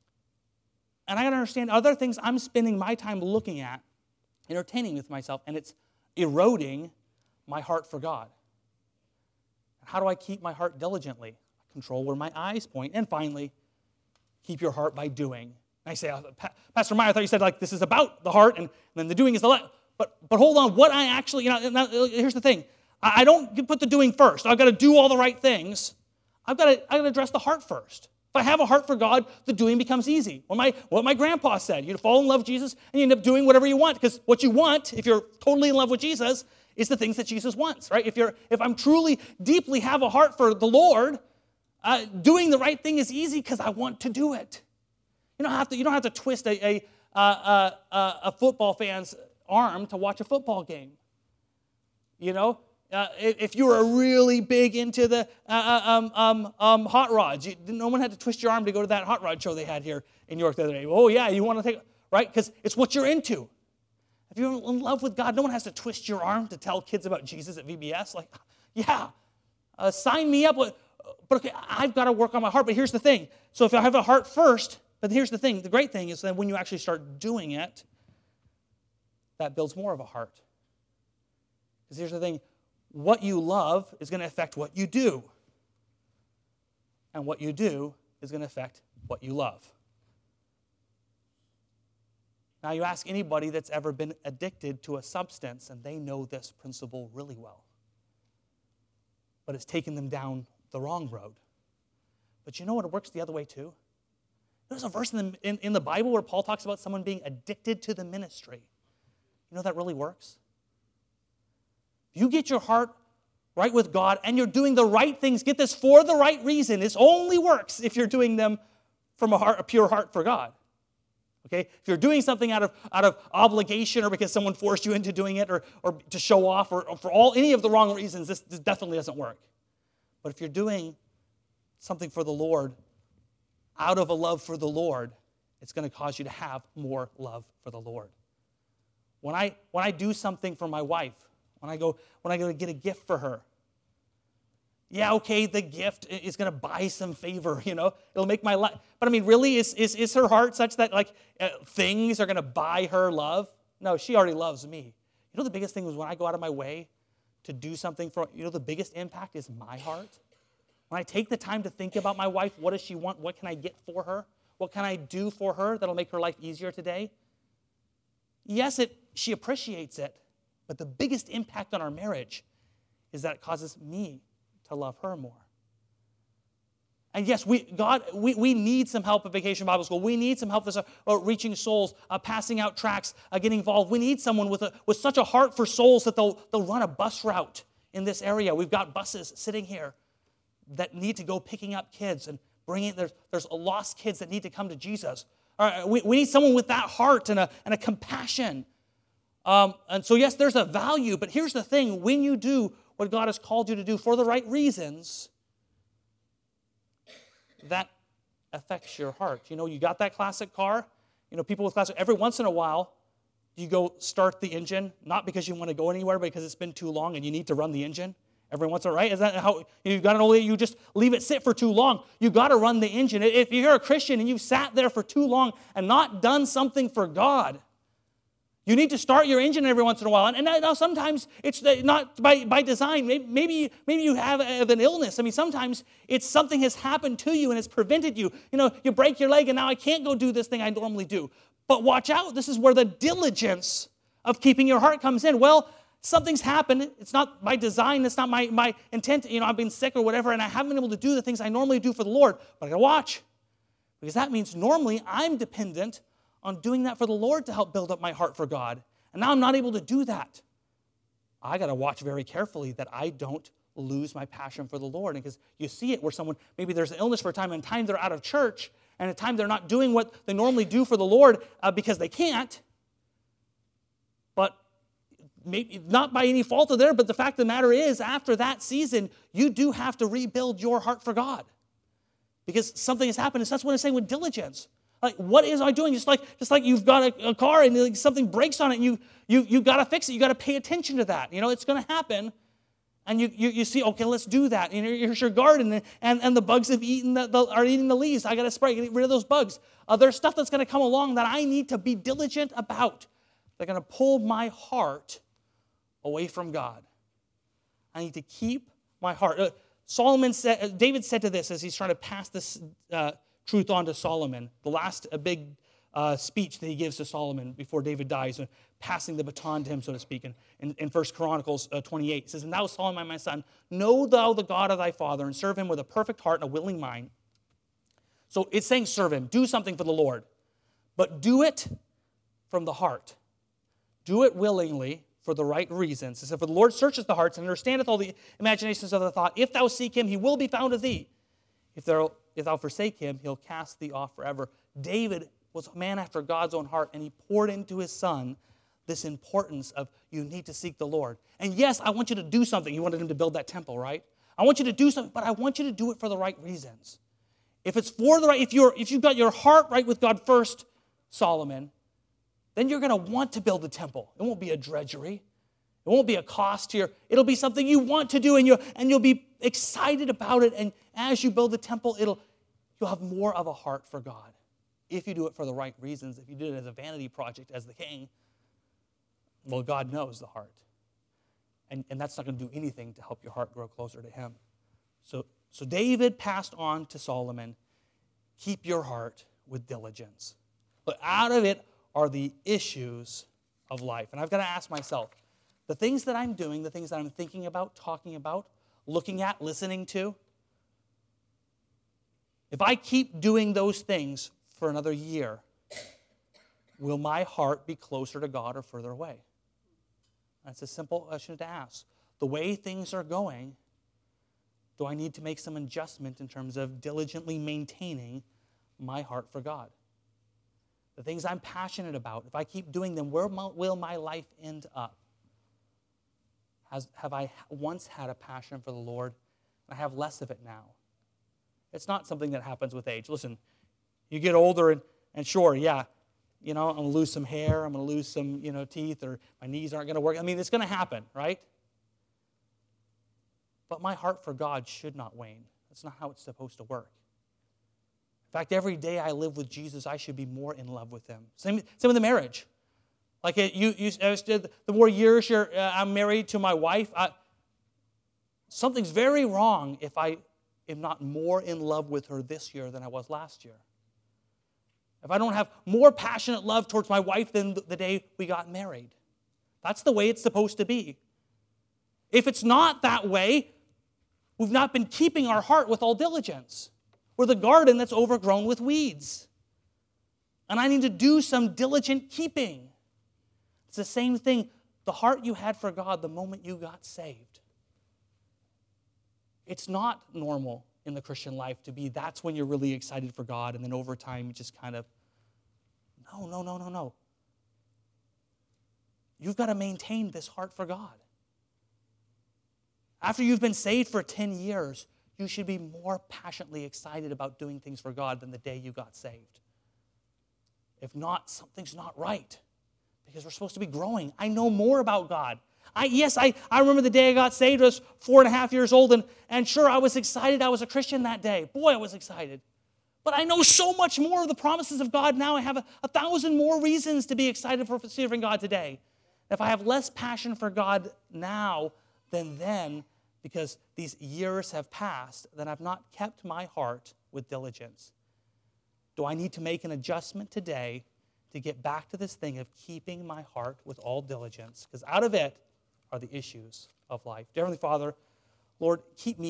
and I got to understand other things I'm spending my time looking at, entertaining with myself, and it's eroding my heart for God. How do I keep my heart diligently? Control where my eyes point. And finally, keep your heart by doing. And I say, Pastor Meyer, I thought you said like this is about the heart, and, and then the doing is the left. But but hold on, what I actually, you know, now, here's the thing. I, I don't put the doing first. I've got to do all the right things. I've got to I've got to address the heart first. If I have a heart for God, the doing becomes easy. What my, what my grandpa said, you fall in love with Jesus and you end up doing whatever you want, because what you want, if you're totally in love with Jesus, is the things that Jesus wants, right? If you're, if I'm truly, deeply have a heart for the Lord, uh, doing the right thing is easy because I want to do it. You don't have to, you don't have to twist a, a, a, a, a football fan's arm to watch a football game. You know? Uh, if you were really big into the uh, um, um, um, hot rods, you, no one had to twist your arm to go to that hot rod show they had here in New York the other day. Oh, yeah, you want to take, right? Because it's what you're into. If you're in love with God, no one has to twist your arm to tell kids about Jesus at V B S. Like, yeah, uh, sign me up. but okay, I've got to work on my heart. But here's the thing. So if I have a heart first, but here's the thing. The great thing is that when you actually start doing it, that builds more of a heart. Because here's the thing. What you love is going to affect what you do. And what you do is going to affect what you love. Now, you ask anybody that's ever been addicted to a substance, and they know this principle really well. But it's taken them down the wrong road. But you know what? It works the other way too. There's a verse in the, in, in the Bible where Paul talks about someone being addicted to the ministry. You know that really works? If you get your heart right with God and you're doing the right things, get this, for the right reason. This only works if you're doing them from a, heart, a pure heart for God. Okay? If you're doing something out of, out of obligation or because someone forced you into doing it or, or to show off or, or for all any of the wrong reasons, this, this definitely doesn't work. But if you're doing something for the Lord out of a love for the Lord, it's going to cause you to have more love for the Lord. When I when I do something for my wife, when I go when I go to get a gift for her, yeah, okay, the gift is going to buy some favor, you know, it'll make my life. But I mean, really, is is is her heart such that like uh, things are going to buy her love? No, she already loves me. You know, the biggest thing was when I go out of my way to do something for, you know, the biggest impact is my heart. When I take the time to think about my wife, what does she want? What can I get for her? What can I do for her that'll make her life easier today? Yes, it she appreciates it, but the biggest impact on our marriage is that it causes me to love her more. And yes, we God, we, we need some help at Vacation Bible School. We need some help with uh, reaching souls, uh, passing out tracts, uh, getting involved. We need someone with a with such a heart for souls that they'll they'll run a bus route in this area. We've got buses sitting here that need to go picking up kids and bringing. There's there's lost kids that need to come to Jesus. All right, we, we need someone with that heart and a and a compassion. Um, and so yes, there's a value, but here's the thing: when you do what God has called you to do for the right reasons, that affects your heart. You know, you got that classic car. You know, people with classic, every once in a while, you go start the engine, not because you want to go anywhere, but because it's been too long and you need to run the engine. Every once in a while, right? Is that how you've got to know? You just leave it sit for too long. You got to run the engine. If you're a Christian and you've sat there for too long and not done something for God, you need to start your engine every once in a while. And, and now sometimes it's not by, by design. Maybe, maybe maybe you have an illness. I mean, sometimes it's something has happened to you and it's prevented you. You know, you break your leg and now I can't go do this thing I normally do. But watch out. This is where the diligence of keeping your heart comes in. Well, something's happened. It's not by design. It's not my, my intent. You know, I've been sick or whatever, and I haven't been able to do the things I normally do for the Lord. But I got to watch. Because that means normally I'm dependent on doing that for the Lord to help build up my heart for God. And now I'm not able to do that. I got to watch very carefully that I don't lose my passion for the Lord. Because you see it where someone, maybe there's an illness for a time, and time they're out of church, and at time they're not doing what they normally do for the Lord uh, because they can't. But maybe not by any fault of theirs, but the fact of the matter is, after that season, you do have to rebuild your heart for God. Because something has happened. And that's what I'm saying with diligence. Like, what is I doing? Just like, just like you've got a, a car and like something breaks on it and you, you, you got to fix it. You got to pay attention to that. You know, it's going to happen. And you, you, you see, okay, let's do that. And here's your garden and, and the bugs have eaten the, the, are eating the leaves. I got to spray, get rid of those bugs. Uh, there's stuff that's going to come along that I need to be diligent about. They're going to pull my heart away from God. I need to keep my heart. Uh, Solomon said, uh, David said to this as he's trying to pass this uh, truth on to Solomon. The last a big uh, speech that he gives to Solomon before David dies, uh, passing the baton to him, so to speak. In, in, in First Chronicles uh, twenty-eight, it says, "And thou, Solomon, my son, know thou the God of thy father, and serve him with a perfect heart and a willing mind." So it's saying serve him. Do something for the Lord. But do it from the heart. Do it willingly for the right reasons. It says, "For the Lord searcheth the hearts and understandeth all the imaginations of the thought. If thou seek him, he will be found of thee. If thou, if thou forsake him, he'll cast thee off forever." David was a man after God's own heart, and he poured into his son this importance of you need to seek the Lord. And yes, I want you to do something. He wanted him to build that temple, right? I want you to do something, but I want you to do it for the right reasons. If it's for the right, if you're if you've got your heart right with God first, Solomon, then you're going to want to build the temple. It won't be a drudgery. It won't be a cost here. It'll be something you want to do, and you'll, and you'll be excited about it. And as you build the temple, it'll, you'll have more of a heart for God. If you do it for the right reasons, if you do it as a vanity project, as the king, well, God knows the heart. And, and that's not going to do anything to help your heart grow closer to him. So, so David passed on to Solomon, keep your heart with diligence. But out of it are the issues of life. And I've got to ask myself, the things that I'm doing, the things that I'm thinking about, talking about, looking at, listening to, if I keep doing those things for another year, will my heart be closer to God or further away? That's a simple question to ask. The way things are going, do I need to make some adjustment in terms of diligently maintaining my heart for God? The things I'm passionate about, if I keep doing them, where will my life end up? Has, have I once had a passion for the Lord, and I have less of it now? It's not something that happens with age. Listen, you get older, and, and sure, yeah, you know, I'm going to lose some hair, I'm going to lose some, you know, teeth, or my knees aren't going to work. I mean, it's going to happen, right? But my heart for God should not wane. That's not how it's supposed to work. In fact, every day I live with Jesus, I should be more in love with him. Same, same with the marriage. Like it, you, you, the more years you're, uh, I'm married to my wife, I, something's very wrong if I am not more in love with her this year than I was last year. If I don't have more passionate love towards my wife than the day we got married. That's the way it's supposed to be. If it's not that way, we've not been keeping our heart with all diligence. We're the garden that's overgrown with weeds. And I need to do some diligent keeping. It's the same thing, the heart you had for God the moment you got saved. It's not normal in the Christian life to be, that's when you're really excited for God, and then over time you just kind of, no, no, no, no, no. You've got to maintain this heart for God. After you've been saved for ten years, you should be more passionately excited about doing things for God than the day you got saved. If not, something's not right. Because we're supposed to be growing. I know more about God. I, yes, I, I remember the day I got saved. I was four and a half years old, and, and sure, I was excited I was a Christian that day. Boy, I was excited. But I know so much more of the promises of God now. I have a, a thousand more reasons to be excited for serving God today. If I have less passion for God now than then, because these years have passed, then I've not kept my heart with diligence. Do I need to make an adjustment today to get back to this thing of keeping my heart with all diligence? Because out of it are the issues of life. Dear Heavenly Father, Lord, keep me